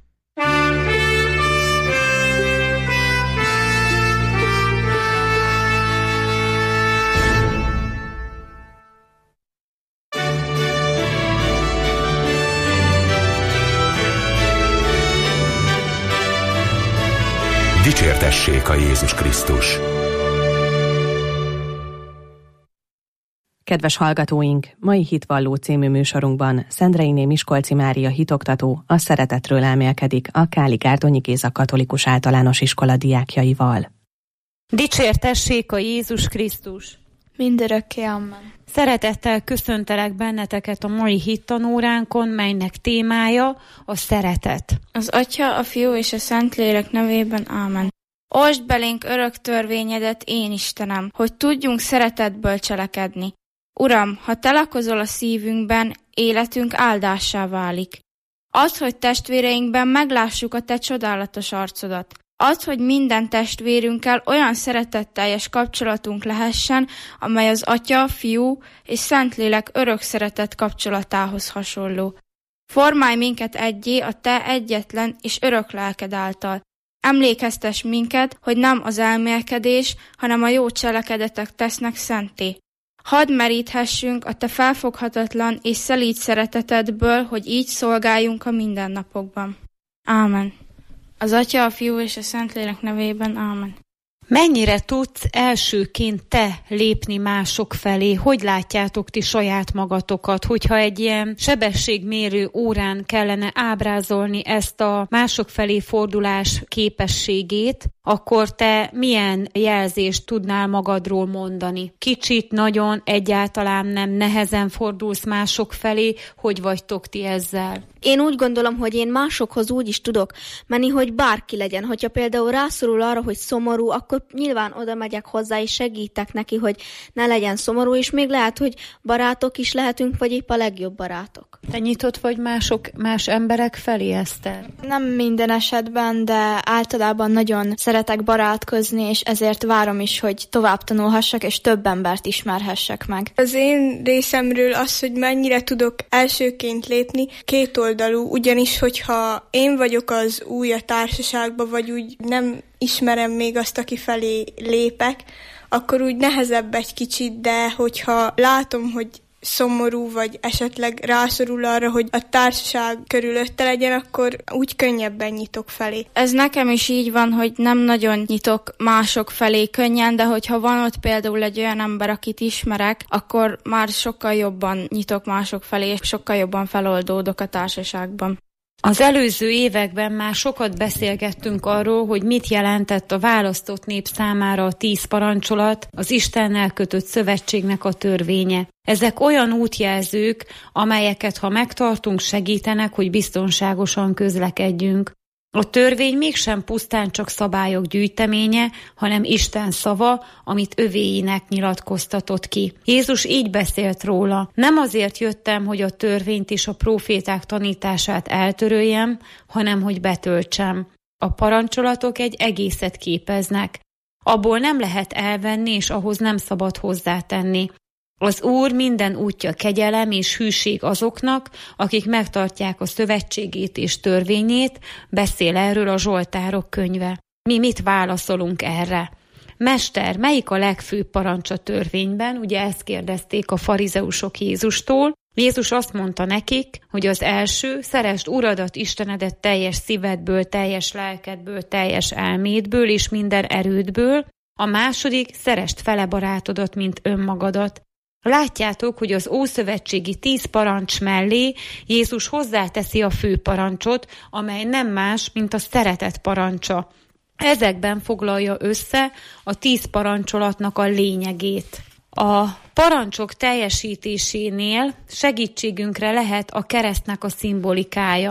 Dicsértessék a Jézus Krisztus! Kedves hallgatóink, mai Hitvalló című műsorunkban Szendreiné Miskolci Mária hitoktató a szeretetről elmélkedik a Káli Gárdonyi Géza Katolikus Általános Iskola diákjaival. Dicsértessék a Jézus Krisztus! Mindörökké, amen. Szeretettel köszöntelek benneteket a mai hittanóránkon, melynek témája a szeretet. Az Atya, a Fiú és a Szentlélek nevében, ámen. Olsd belénk örök törvényedet, én Istenem, hogy tudjunk szeretetből cselekedni. Uram, ha te lakozol a szívünkben, életünk áldássá válik. Az, hogy testvéreinkben meglássuk a te csodálatos arcodat. Az, hogy minden testvérünkkel olyan szeretetteljes kapcsolatunk lehessen, amely az Atya, Fiú és Szentlélek örök szeretet kapcsolatához hasonló. Formálj minket egyé a te egyetlen és örök lelked által. Emlékeztess minket, hogy nem az elmélkedés, hanem a jó cselekedetek tesznek szenté. Hadd meríthessünk a te felfoghatatlan és szelíd szeretetedből, hogy így szolgáljunk a mindennapokban. Ámen. Az Atya, a Fiú és a Szentlélek nevében, ámen. Mennyire tudsz elsőként te lépni mások felé? Hogy látjátok ti saját magatokat, hogyha egy ilyen sebességmérő órán kellene ábrázolni ezt a mások felé fordulás képességét, akkor te milyen jelzést tudnál magadról mondani? Kicsit, nagyon, egyáltalán nem, nehezen fordulsz mások felé, hogy vagytok ti ezzel? Én úgy gondolom, hogy én másokhoz úgy is tudok menni, hogy bárki legyen. Hogyha például rászorul arra, hogy szomorú, akkor nyilván oda megyek hozzá, és segítek neki, hogy ne legyen szomorú, és még lehet, hogy barátok is lehetünk, vagy épp a legjobb barátok. Te nyitott vagy mások, más emberek felé, Eszter? Nem minden esetben, de általában nagyon szeretek barátkozni, és ezért várom is, hogy tovább tanulhassak, és több embert ismerhessek meg. Az én részemről az, hogy mennyire tudok elsőként lépni, két oldalú, ugyanis, hogyha én vagyok az új a társaságban, vagy úgy nem ismerem még azt, aki felé lépek, akkor úgy nehezebb egy kicsit, de hogyha látom, hogy szomorú, vagy esetleg rászorul arra, hogy a társaság körülötte legyen, akkor úgy könnyebben nyitok felé. Ez nekem is így van, hogy nem nagyon nyitok mások felé könnyen, de hogyha van ott például egy olyan ember, akit ismerek, akkor már sokkal jobban nyitok mások felé, és sokkal jobban feloldódok a társaságban. Az előző években már sokat beszélgettünk arról, hogy mit jelentett a választott nép számára a tíz parancsolat, az Istennel kötött szövetségnek a törvénye. Ezek olyan útjelzők, amelyeket ha megtartunk, segítenek, hogy biztonságosan közlekedjünk. A törvény mégsem pusztán csak szabályok gyűjteménye, hanem Isten szava, amit övéinek nyilatkoztatott ki. Jézus így beszélt róla: nem azért jöttem, hogy a törvényt és a próféták tanítását eltöröljem, hanem hogy betöltsem. A parancsolatok egy egészet képeznek. Abból nem lehet elvenni, és ahhoz nem szabad hozzátenni. Az Úr minden útja kegyelem és hűség azoknak, akik megtartják a szövetségét és törvényét, beszél erről a Zsoltárok könyve. Mi mit válaszolunk erre? Mester, melyik a legfőbb parancs a törvényben? Ugye ezt kérdezték a farizeusok Jézustól. Jézus azt mondta nekik, hogy az első: szeresd Uradat, Istenedet teljes szívedből, teljes lelkedből, teljes elmédből és minden erődből. A második: szeresd fele barátodat, mint önmagadat. Látjátok, hogy az ószövetségi tíz parancs mellé Jézus hozzáteszi a fő parancsot, amely nem más, mint a szeretet parancsa. Ezekben foglalja össze a tíz parancsolatnak a lényegét. A parancsok teljesítésénél segítségünkre lehet a keresztnek a szimbolikája.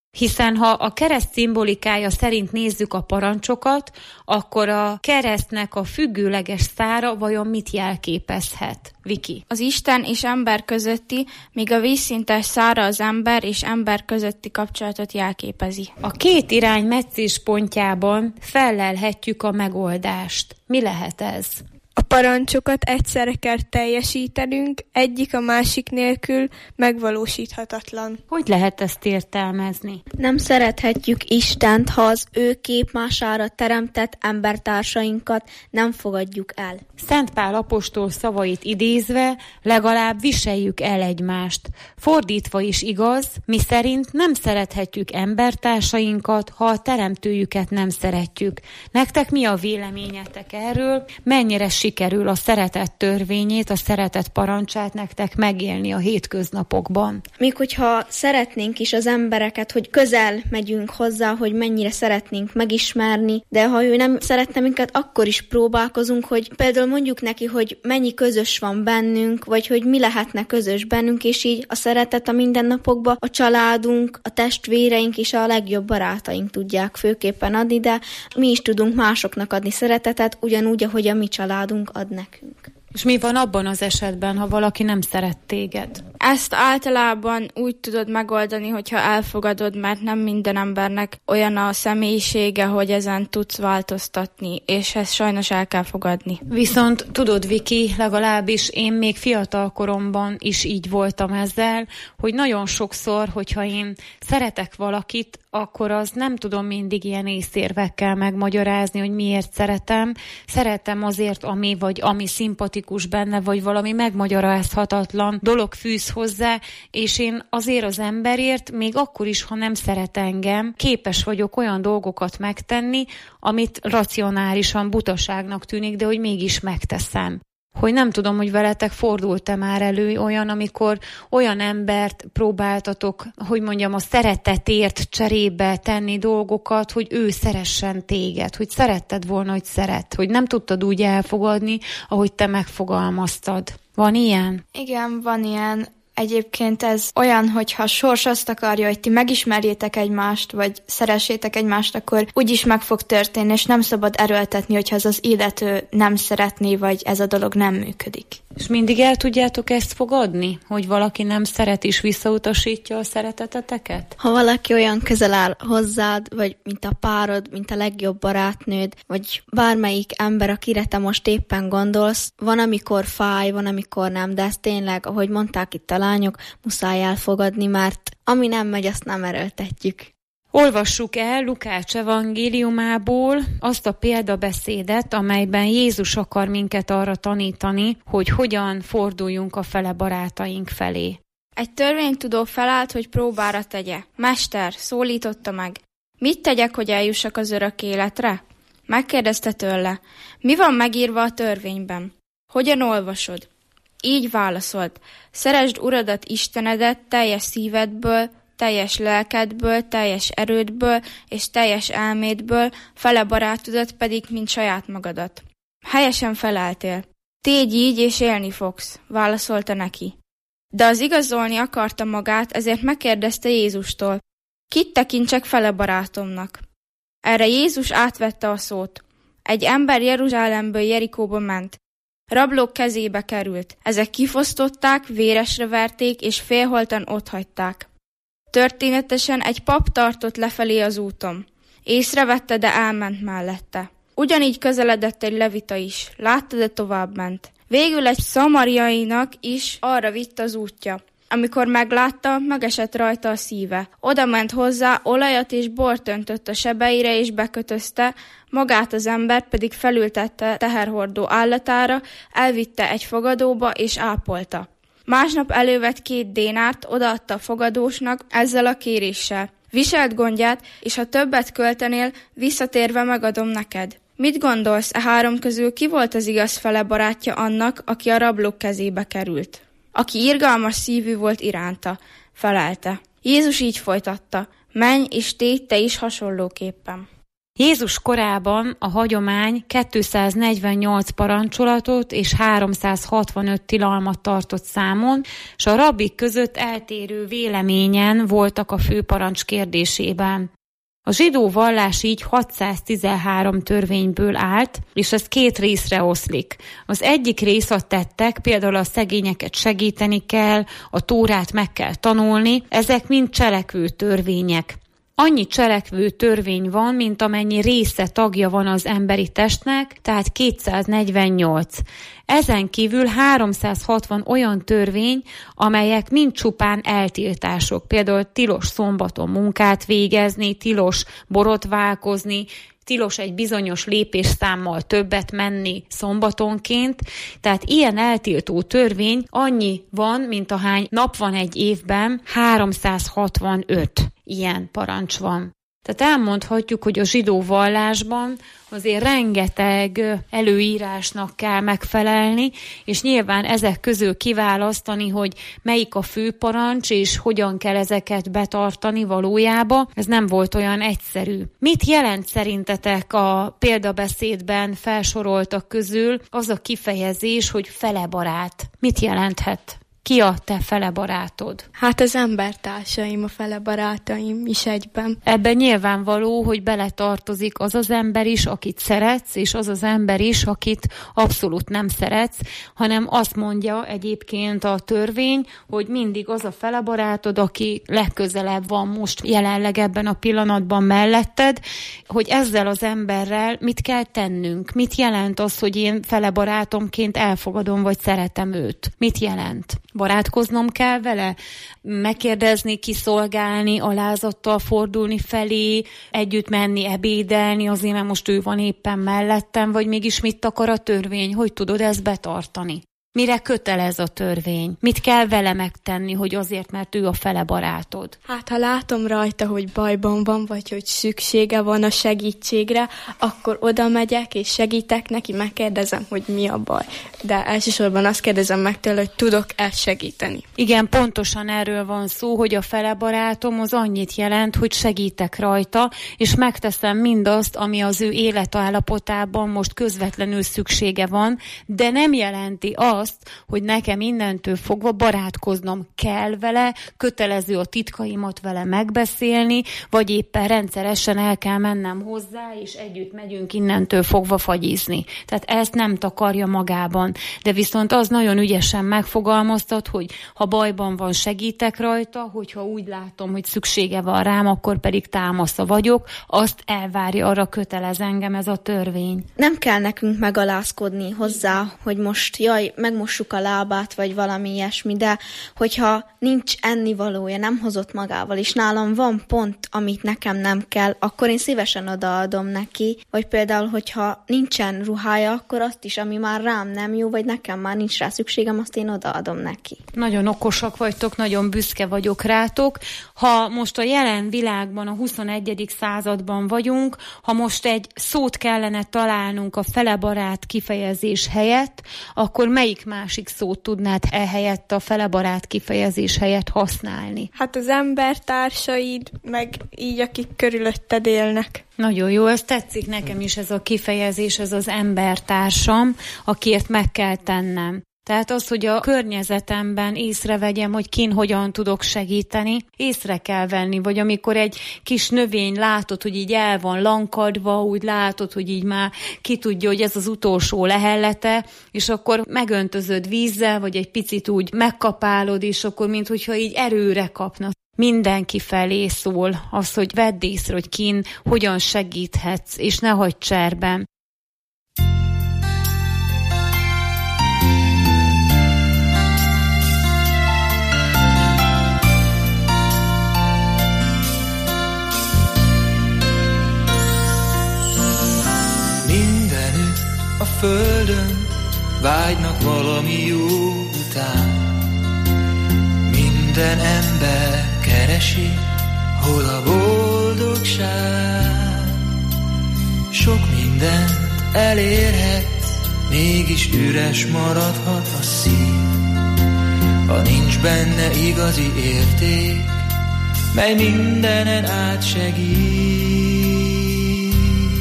Hiszen ha a kereszt szimbolikája szerint nézzük a parancsokat, akkor a keresztnek a függőleges szára vajon mit jelképezhet? Viki. Az Isten és ember közötti, míg a vízszintes szára az ember és ember közötti kapcsolatot jelképezi. A két irány meccéspontjában fellelhetjük a megoldást. Mi lehet ez? A parancsokat egyszerre kell teljesítenünk, egyik a másik nélkül megvalósíthatatlan. Hogy lehet ezt értelmezni? Nem szerethetjük Istent, ha az ő képmására teremtett embertársainkat nem fogadjuk el. Szent Pál apostol szavait idézve, legalább viseljük el egymást. Fordítva is igaz, miszerint nem szerethetjük embertársainkat, ha a teremtőjüket nem szeretjük. Nektek mi a véleményetek erről? Mennyire sikerül a szeretet törvényét, a szeretet parancsát nektek megélni a hétköznapokban? Még hogyha szeretnénk is az embereket, hogy közel megyünk hozzá, hogy mennyire szeretnénk megismerni, de ha ő nem szeretne minket, akkor is próbálkozunk, hogy például mondjuk neki, hogy mennyi közös van bennünk, vagy hogy mi lehetne közös bennünk, és így a szeretet a mindennapokban a családunk, a testvéreink és a legjobb barátaink tudják főképpen adni, de mi is tudunk másoknak adni szeretetet, ugyanúgy, ahogy a mi családunk ad nekünk. És mi van abban az esetben, ha valaki nem szeret téged? Ezt általában úgy tudod megoldani, hogyha elfogadod, mert nem minden embernek olyan a személyisége, hogy ezen tudsz változtatni, és ezt sajnos el kell fogadni. Viszont tudod, Viki, legalábbis én még fiatal koromban is így voltam ezzel, hogy nagyon sokszor, hogyha én szeretek valakit, akkor az nem tudom mindig ilyen észérvekkel megmagyarázni, hogy miért szeretem. Szeretem azért, ami vagy ami szimpatikus benne, vagy valami megmagyarázhatatlan dolog fűz hozzá, és én azért az emberért, még akkor is, ha nem szeret engem, képes vagyok olyan dolgokat megtenni, amit racionálisan butaságnak tűnik, de hogy mégis megteszem. Hogy nem tudom, hogy veletek fordult-e már elő olyan, amikor olyan embert próbáltatok, hogy mondjam, a szeretetért cserébe tenni dolgokat, hogy ő szeressen téged, hogy szeretted volna, hogy szeret, hogy nem tudtad úgy elfogadni, ahogy te megfogalmaztad. Van ilyen? Igen, van ilyen. Egyébként ez olyan, hogyha a sors azt akarja, hogy ti megismerjétek egymást, vagy szeressétek egymást, akkor úgyis meg fog történni, és nem szabad erőltetni, hogyha ez az illető nem szeretné, vagy ez a dolog nem működik. És mindig el tudjátok ezt fogadni, hogy valaki nem szeret és visszautasítja a szereteteteket? Ha valaki olyan közel áll hozzád, vagy mint a párod, mint a legjobb barátnőd, vagy bármelyik ember, akire te most éppen gondolsz, van, amikor fáj, van, amikor nem, de ez tényleg, ahogy mondták itt a lányok, muszáj elfogadni, mert ami nem megy, azt nem erőltetjük. Olvassuk el Lukács evangéliumából azt a példabeszédet, amelyben Jézus akar minket arra tanítani, hogy hogyan forduljunk a fele barátaink felé. Egy törvénytudó felállt, hogy próbára tegye. Mester, szólította meg. Mit tegyek, hogy eljussak az örök életre? Megkérdezte tőle. Mi van megírva a törvényben? Hogyan olvasod? Így válaszolt. Szeresd Uradat Istenedet teljes szívedből, teljes lelkedből, teljes erődből és teljes elmédből, fele barátodat pedig, mint saját magadat. Helyesen feleltél. Tégy így, és élni fogsz, válaszolta neki. De az igazolni akarta magát, ezért megkérdezte Jézustól. Kit tekintsek fele barátomnak? Erre Jézus átvette a szót. Egy ember Jeruzsálemből Jerikóba ment. Rablók kezébe került. Ezek kifosztották, véresre verték, és félholtan otthagyták. Történetesen egy pap tartott lefelé az úton. Észrevette, de elment mellette. Ugyanígy közeledett egy levita is. Látta, de tovább ment. Végül egy szamariainak is arra vitt az útja. Amikor meglátta, megesett rajta a szíve. Oda ment hozzá, olajat és bort öntött a sebeire és bekötözte, magát az embert pedig felültette teherhordó állatára, elvitte egy fogadóba és ápolta. Másnap elővett két dénárt, odaadta a fogadósnak ezzel a kéréssel. Viselt gondját, és ha többet költenél, visszatérve megadom neked. Mit gondolsz, e három közül ki volt az igaz fele barátja annak, aki a rablók kezébe került? Aki irgalmas szívű volt iránta, felelte. Jézus így folytatta, menj és tégy te is hasonlóképpen. Jézus korában a hagyomány kétszáznegyvennyolc parancsolatot és háromszázhatvanöt tilalmat tartott számon, és a rabbik között eltérő véleményen voltak a főparancs kérdésében. A zsidó vallás így hatszáztizenhárom törvényből állt, és ez két részre oszlik. Az egyik rész a tettek, például a szegényeket segíteni kell, a Tórát meg kell tanulni, ezek mind cselekvő törvények. Annyi cselekvő törvény van, mint amennyi része tagja van az emberi testnek, tehát kétszáznegyvennyolc. Ezen kívül háromszázhatvan olyan törvény, amelyek mind csupán eltiltások. Például tilos szombaton munkát végezni, tilos borotválkozni, tilos egy bizonyos lépésszámmal többet menni szombatonként. Tehát ilyen eltiltó törvény annyi van, mint ahány nap van egy évben, háromszázhatvanöt ilyen parancs van. Tehát elmondhatjuk, hogy a zsidó vallásban azért rengeteg előírásnak kell megfelelni, és nyilván ezek közül kiválasztani, hogy melyik a fő parancs, és hogyan kell ezeket betartani valójában, ez nem volt olyan egyszerű. Mit jelent szerintetek a példabeszédben felsoroltak közül az a kifejezés, hogy felebarát? Mit jelenthet? Ki a te fele barátod? Hát az embertársaim, a fele barátaim is egyben. Ebben nyilvánvaló, hogy beletartozik az az ember is, akit szeretsz, és az az ember is, akit abszolút nem szeretsz, hanem azt mondja egyébként a törvény, hogy mindig az a fele barátod, aki legközelebb van most jelenleg ebben a pillanatban melletted, hogy ezzel az emberrel mit kell tennünk? Mit jelent az, hogy én fele barátomként elfogadom, vagy szeretem őt? Mit jelent? Barátkoznom kell vele, megkérdezni, kiszolgálni, alázattal fordulni felé, együtt menni, ebédelni, azért mert most ő van éppen mellettem, vagy mégis mit akar a törvény? Hogy tudod ezt betartani? Mire kötelez a törvény? Mit kell vele megtenni, hogy azért, mert ő a fele barátod? Hát, ha látom rajta, hogy bajban van, vagy hogy szüksége van a segítségre, akkor oda megyek, és segítek neki, megkérdezem, hogy mi a baj. De elsősorban azt kérdezem meg tőle, hogy tudok-e segíteni. Igen, pontosan erről van szó, hogy a fele barátom az annyit jelent, hogy segítek rajta, és megteszem mindazt, ami az ő életállapotában most közvetlenül szüksége van, de nem jelenti azt, azt, hogy nekem innentől fogva barátkoznom kell vele, kötelező a titkaimat vele megbeszélni, vagy éppen rendszeresen el kell mennem hozzá, és együtt megyünk innentől fogva fagyizni. Tehát ezt nem takarja magában. De viszont az nagyon ügyesen megfogalmaztat, hogy ha bajban van, segítek rajta, hogyha úgy látom, hogy szüksége van rám, akkor pedig támasza vagyok, azt elvárja, arra kötelez engem ez a törvény. Nem kell nekünk megalázkodni hozzá, hogy most jaj, megmossuk a lábát, vagy valami ilyesmi, de hogyha nincs ennivalója, nem hozott magával, és nálam van pont, amit nekem nem kell, akkor én szívesen odaadom neki, vagy például, hogyha nincsen ruhája, akkor azt is, ami már rám nem jó, vagy nekem már nincs rá szükségem, azt én odaadom neki. Nagyon okosak vagytok, nagyon büszke vagyok rátok. Ha most a jelen világban, a huszonegyedik században vagyunk, ha most egy szót kellene találnunk a felebarát kifejezés helyett, akkor melyik másik szót tudnád ehelyett, a felebarát kifejezés helyett használni? Hát az embertársaid, meg így, akik körülötted élnek. Nagyon jó, ez tetszik nekem is ez a kifejezés, ez az embertársam, akiért meg kell tennem. Tehát az, hogy a környezetemben észrevegyem, hogy kin hogyan tudok segíteni, észre kell venni, vagy amikor egy kis növény látod, hogy így el van lankadva, úgy látod, hogy így már ki tudja, hogy ez az utolsó lehellete, és akkor megöntözöd vízzel, vagy egy picit úgy megkapálod, és akkor minthogyha így erőre kapna. Mindenki felé szól az, hogy vedd észre, hogy kin hogyan segíthetsz, és ne hagyd cserben. A földön vágynak valami jó után. Minden ember keresi, hol a boldogság. Sok mindent elérhetsz, mégis üres maradhat a szív, ha nincs benne igazi érték, mely mindenen átsegít.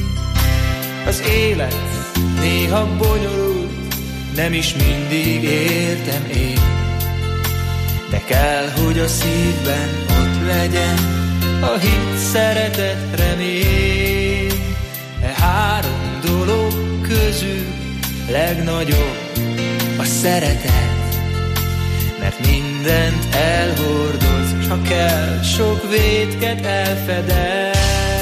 Az élet néha bonyolult, nem is mindig értem én, de kell, hogy a szívben ott legyen a hit, szeretet, remény. E három dolog közül legnagyobb a szeretet, mert mindent elhordoz, csak kell sok vétket elfedez.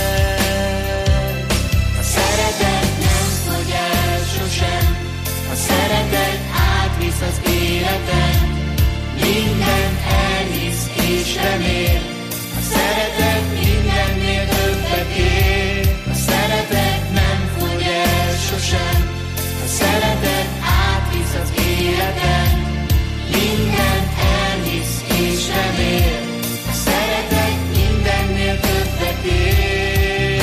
A szeretet nem fogy el sosem, a szeretet átvisz az életen, minden elhisz és remél, a szeretet mindennél többet ér. A szeretet nem fogy el sosem, a szeretet átvisz az életen, minden elhisz és remél, a szeretet mindennél többet ér.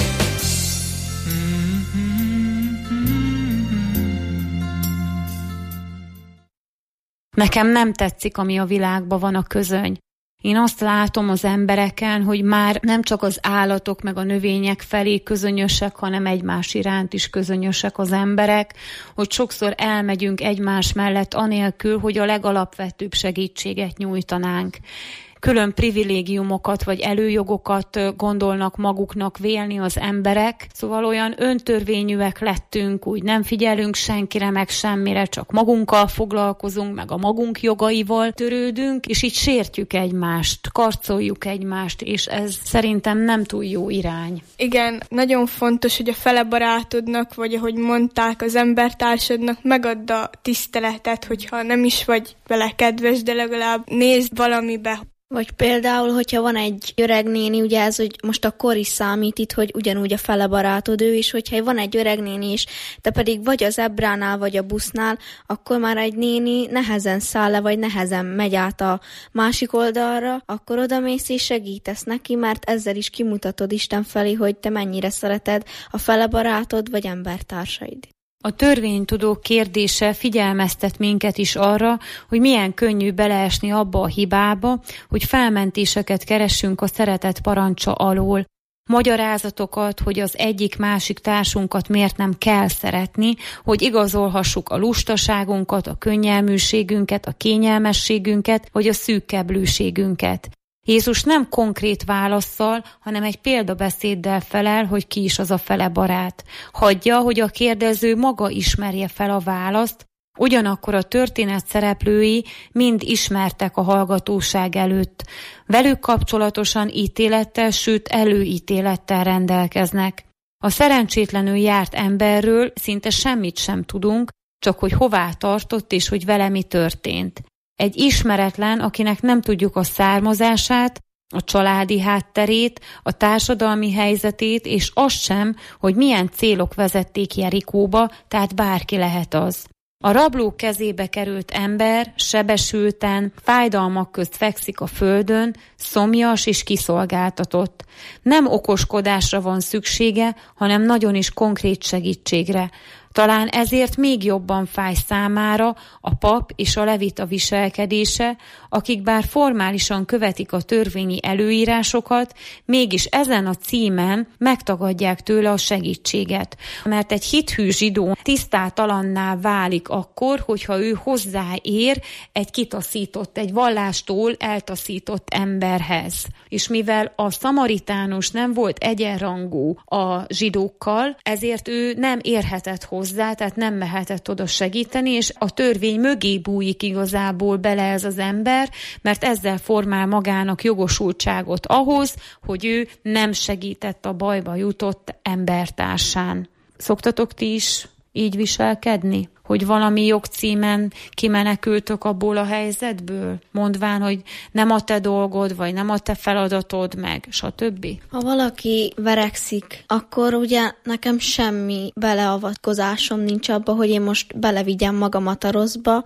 Nekem nem tetszik, ami a világban van, a közöny. Én azt látom az embereken, hogy már nem csak az állatok meg a növények felé közönyösek, hanem egymás iránt is közönyösek az emberek, hogy sokszor elmegyünk egymás mellett anélkül, hogy a legalapvetőbb segítséget nyújtanánk. Külön privilégiumokat vagy előjogokat gondolnak maguknak vélni az emberek, szóval olyan öntörvényűek lettünk, úgy nem figyelünk senkire meg semmire, csak magunkkal foglalkozunk, meg a magunk jogaival törődünk, és így sértjük egymást, karcoljuk egymást, és ez szerintem nem túl jó irány. Igen, nagyon fontos, hogy a fele barátodnak, vagy ahogy mondták, az embertársadnak megadd a tiszteletet, hogyha nem is vagy vele kedves, de legalább nézd valamibe. Vagy például, hogyha van egy öreg néni, ugye ez, hogy most a kor is számít itt, hogy ugyanúgy a fele barátod ő is, hogyha van egy öreg néni is, te pedig vagy az ebránál, vagy a busznál, akkor már egy néni nehezen száll le, vagy nehezen megy át a másik oldalra, akkor odamész és segítesz neki, mert ezzel is kimutatod Isten felé, hogy te mennyire szereted a fele barátod, vagy embertársaid. A törvénytudók kérdése figyelmeztet minket is arra, hogy milyen könnyű beleesni abba a hibába, hogy felmentéseket keressünk a szeretet parancsa alól. Magyarázatokat, hogy az egyik-másik társunkat miért nem kell szeretni, hogy igazolhassuk a lustaságunkat, a könnyelműségünket, a kényelmességünket, vagy a szűkkeblőségünket. Jézus nem konkrét válasszal, hanem egy példabeszéddel felel, hogy ki is az a fele barát. Hagyja, hogy a kérdező maga ismerje fel a választ, ugyanakkor a történet szereplői mind ismertek a hallgatóság előtt. Velük kapcsolatosan ítélettel, sőt előítélettel rendelkeznek. A szerencsétlenül járt emberről szinte semmit sem tudunk, csak hogy hová tartott és hogy vele mi történt. Egy ismeretlen, akinek nem tudjuk a származását, a családi hátterét, a társadalmi helyzetét, és azt sem, hogy milyen célok vezették Jerikóba, tehát bárki lehet az. A rablók kezébe került ember sebesülten, fájdalmak közt fekszik a földön, szomjas és kiszolgáltatott. Nem okoskodásra van szüksége, hanem nagyon is konkrét segítségre. Talán ezért még jobban fáj számára a pap és a levita viselkedése, akik bár formálisan követik a törvényi előírásokat, mégis ezen a címen megtagadják tőle a segítséget. Mert egy hithű zsidó tisztátalanná válik akkor, hogyha ő hozzáér egy kitaszított, egy vallástól eltaszított emberhez. És mivel a szamaritánus nem volt egyenrangú a zsidókkal, ezért ő nem érhetett hozzá, tehát nem mehetett oda segíteni, és a törvény mögé bújik igazából bele ez az ember, mert ezzel formál magának jogosultságot ahhoz, hogy ő nem segített a bajba jutott embertársán. Szoktatok ti is így viselkedni? Hogy valami jogcímen kimenekültök abból a helyzetből? Mondván, hogy nem a te dolgod, vagy nem a te feladatod meg, stb. Ha valaki verekszik, akkor ugye nekem semmi beleavatkozásom nincs abba, hogy én most belevigyem magamat a rosszba,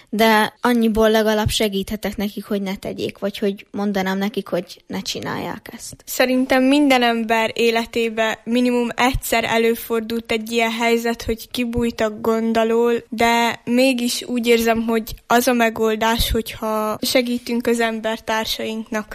de annyiból legalább segíthetek nekik, hogy ne tegyék, vagy hogy mondanám nekik, hogy ne csinálják ezt. Szerintem minden ember életében minimum egyszer előfordult egy ilyen helyzet, hogy kibújtak gond alól, de mégis úgy érzem, hogy az a megoldás, hogyha segítünk az embertársainknak.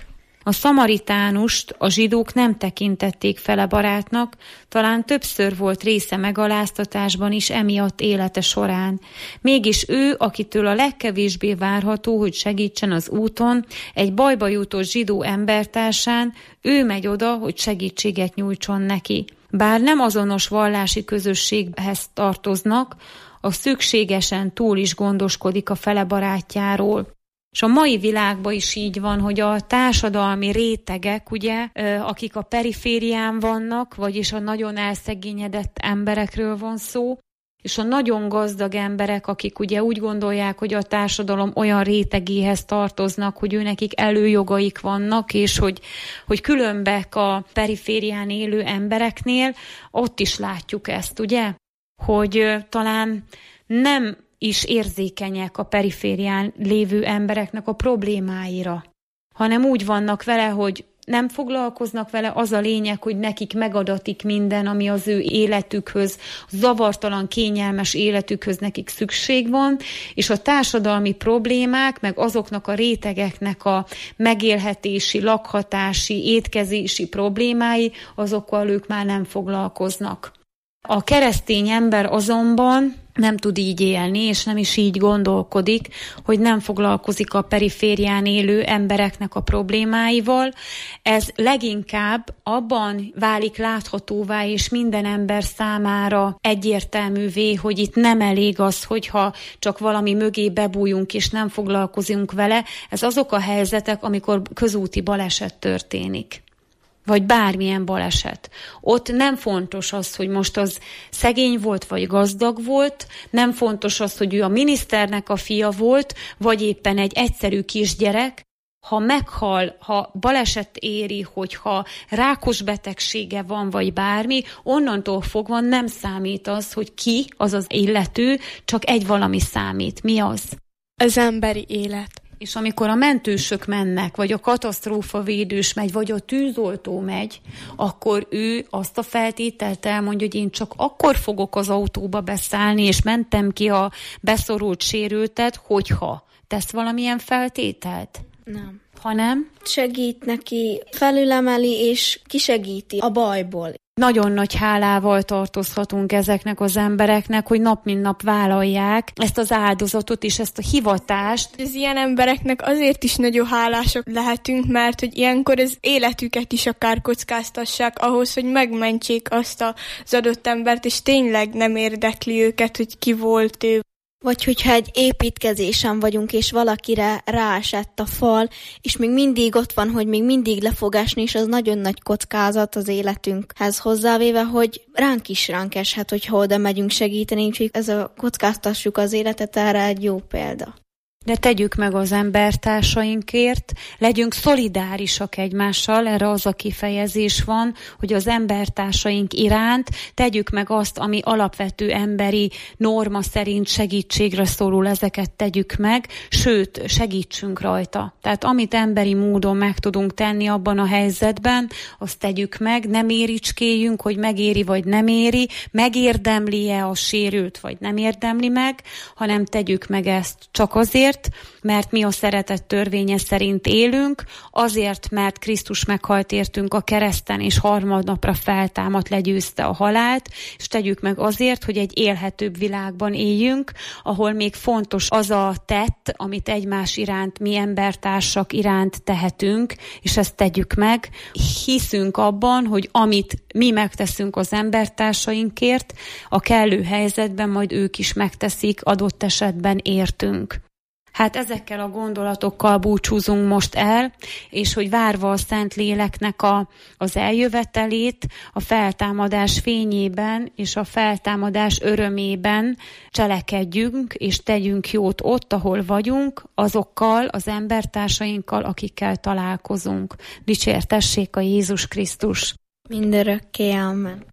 A szamaritánust a zsidók nem tekintették fele barátnak, talán többször volt része megaláztatásban is emiatt élete során. Mégis ő, akitől a legkevésbé várható, hogy segítsen az úton, egy bajba jutott zsidó embertársán, ő megy oda, hogy segítséget nyújtson neki. Bár nem azonos vallási közösséghez tartoznak, a szükségesen túl is gondoskodik a fele barátjáról. És a mai világban is így van, hogy a társadalmi rétegek, ugye, akik a periférián vannak, vagyis a nagyon elszegényedett emberekről van szó, és a nagyon gazdag emberek, akik ugye úgy gondolják, hogy a társadalom olyan rétegéhez tartoznak, hogy őnekik előjogaik vannak, és hogy, hogy különbek a periférián élő embereknél, ott is látjuk ezt, ugye? Hogy talán nem is érzékenyek a periférián lévő embereknek a problémáira, hanem úgy vannak vele, hogy nem foglalkoznak vele, az a lényeg, hogy nekik megadatik minden, ami az ő életükhöz, zavartalan, kényelmes életükhöz nekik szükség van, és a társadalmi problémák, meg azoknak a rétegeknek a megélhetési, lakhatási, étkezési problémái, azokkal ők már nem foglalkoznak. A keresztény ember azonban nem tud így élni, és nem is így gondolkodik, hogy nem foglalkozik a periférián élő embereknek a problémáival. Ez leginkább abban válik láthatóvá, és minden ember számára egyértelművé, hogy itt nem elég az, hogyha csak valami mögé bebújunk, és nem foglalkozunk vele. Ez azok a helyzetek, amikor közúti baleset történik, vagy bármilyen baleset. Ott nem fontos az, hogy most az szegény volt, vagy gazdag volt, nem fontos az, hogy ő a miniszternek a fia volt, vagy éppen egy egyszerű kisgyerek. Ha meghal, ha baleset éri, hogyha rákos betegsége van, vagy bármi, onnantól fogva nem számít az, hogy ki az az illető, csak egy valami számít. Mi az? Az emberi élet. És amikor a mentősök mennek, vagy a katasztrófavédős megy, vagy a tűzoltó megy, akkor ő azt a feltételt elmondja, hogy én csak akkor fogok az autóba beszállni, és mentem ki a beszorult sérültet, hogyha tesz valamilyen feltételt? Nem. Ha nem? Segít neki, felülemeli, és kisegíti a bajból. Nagyon nagy hálával tartozhatunk ezeknek az embereknek, hogy nap mint nap vállalják ezt az áldozatot és ezt a hivatást. Az ilyen embereknek azért is nagyon hálásak lehetünk, mert hogy ilyenkor az életüket is akár kockáztassák ahhoz, hogy megmentsék azt az adott embert, és tényleg nem érdekli őket, hogy ki volt ő. Vagy hogyha egy építkezésen vagyunk, és valakire ráesett a fal, és még mindig ott van, hogy még mindig le fog esni, és az nagyon nagy kockázat az életünkhez hozzávéve, hogy ránk is ránk eshet, hogyha oda megyünk segíteni, úgyhogy ez a kockáztassuk az életet, erre egy jó példa. De tegyük meg az embertársainkért, legyünk szolidárisak egymással, erre az a kifejezés van, hogy az embertársaink iránt tegyük meg azt, ami alapvető emberi norma szerint segítségre szorul, ezeket tegyük meg, sőt, segítsünk rajta. Tehát amit emberi módon meg tudunk tenni abban a helyzetben, azt tegyük meg, nem éricskéljünk, hogy megéri vagy nem éri, megérdemli-e a sérült, vagy nem érdemli meg, hanem tegyük meg ezt csak azért, mert mi a szeretet törvénye szerint élünk, azért, mert Krisztus meghalt értünk a kereszten, és harmadnapra feltámadt, legyőzte a halált, és tegyük meg azért, hogy egy élhetőbb világban éljünk, ahol még fontos az a tett, amit egymás iránt, mi embertársak iránt tehetünk, és ezt tegyük meg. Hiszünk abban, hogy amit mi megteszünk az embertársainkért, a kellő helyzetben majd ők is megteszik, adott esetben értünk. Hát ezekkel a gondolatokkal búcsúzunk most el, és hogy várva a Szentléleknek a, az eljövetelét, a feltámadás fényében és a feltámadás örömében cselekedjünk, és tegyünk jót ott, ahol vagyunk, azokkal az embertársainkkal, akikkel találkozunk. Dicsértessék a Jézus Krisztus! Mindörökké, amen.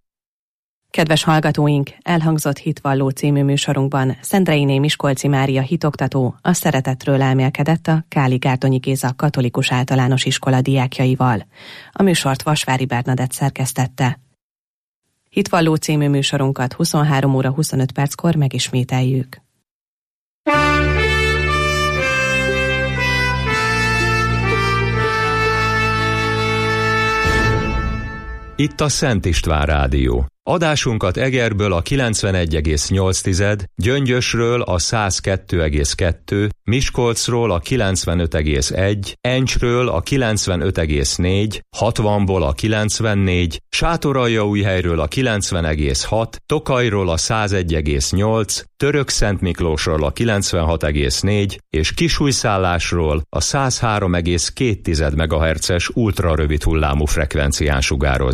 Kedves hallgatóink, elhangzott Hitvalló című műsorunkban Szendreiné Miskolci Mária hitoktató a szeretetről elmélkedett a Káli Gárdonyi Géza Katolikus Általános Iskola diákjaival. A műsort Vasvári Bernadett szerkesztette. Hitvalló című műsorunkat huszonhárom óra huszonöt perckor megismételjük. Itt a Szent István Rádió. Adásunkat Egerből a kilencvenegy egész nyolc, Gyöngyösről a száz kettő egész kettő, Miskolcról a kilencvenöt egész egy, Encsről a kilencvenöt egész négy, hatvanból a kilencvennégy, Sátoraljaújhelyről a kilencven egész hat, Tokajról a száz egy egész nyolc, Törökszentmiklósról a kilencvenhat egész négy és Kisújszállásról a száz három egész két megahertzes ultrarövid hullámú frekvencián sugároz.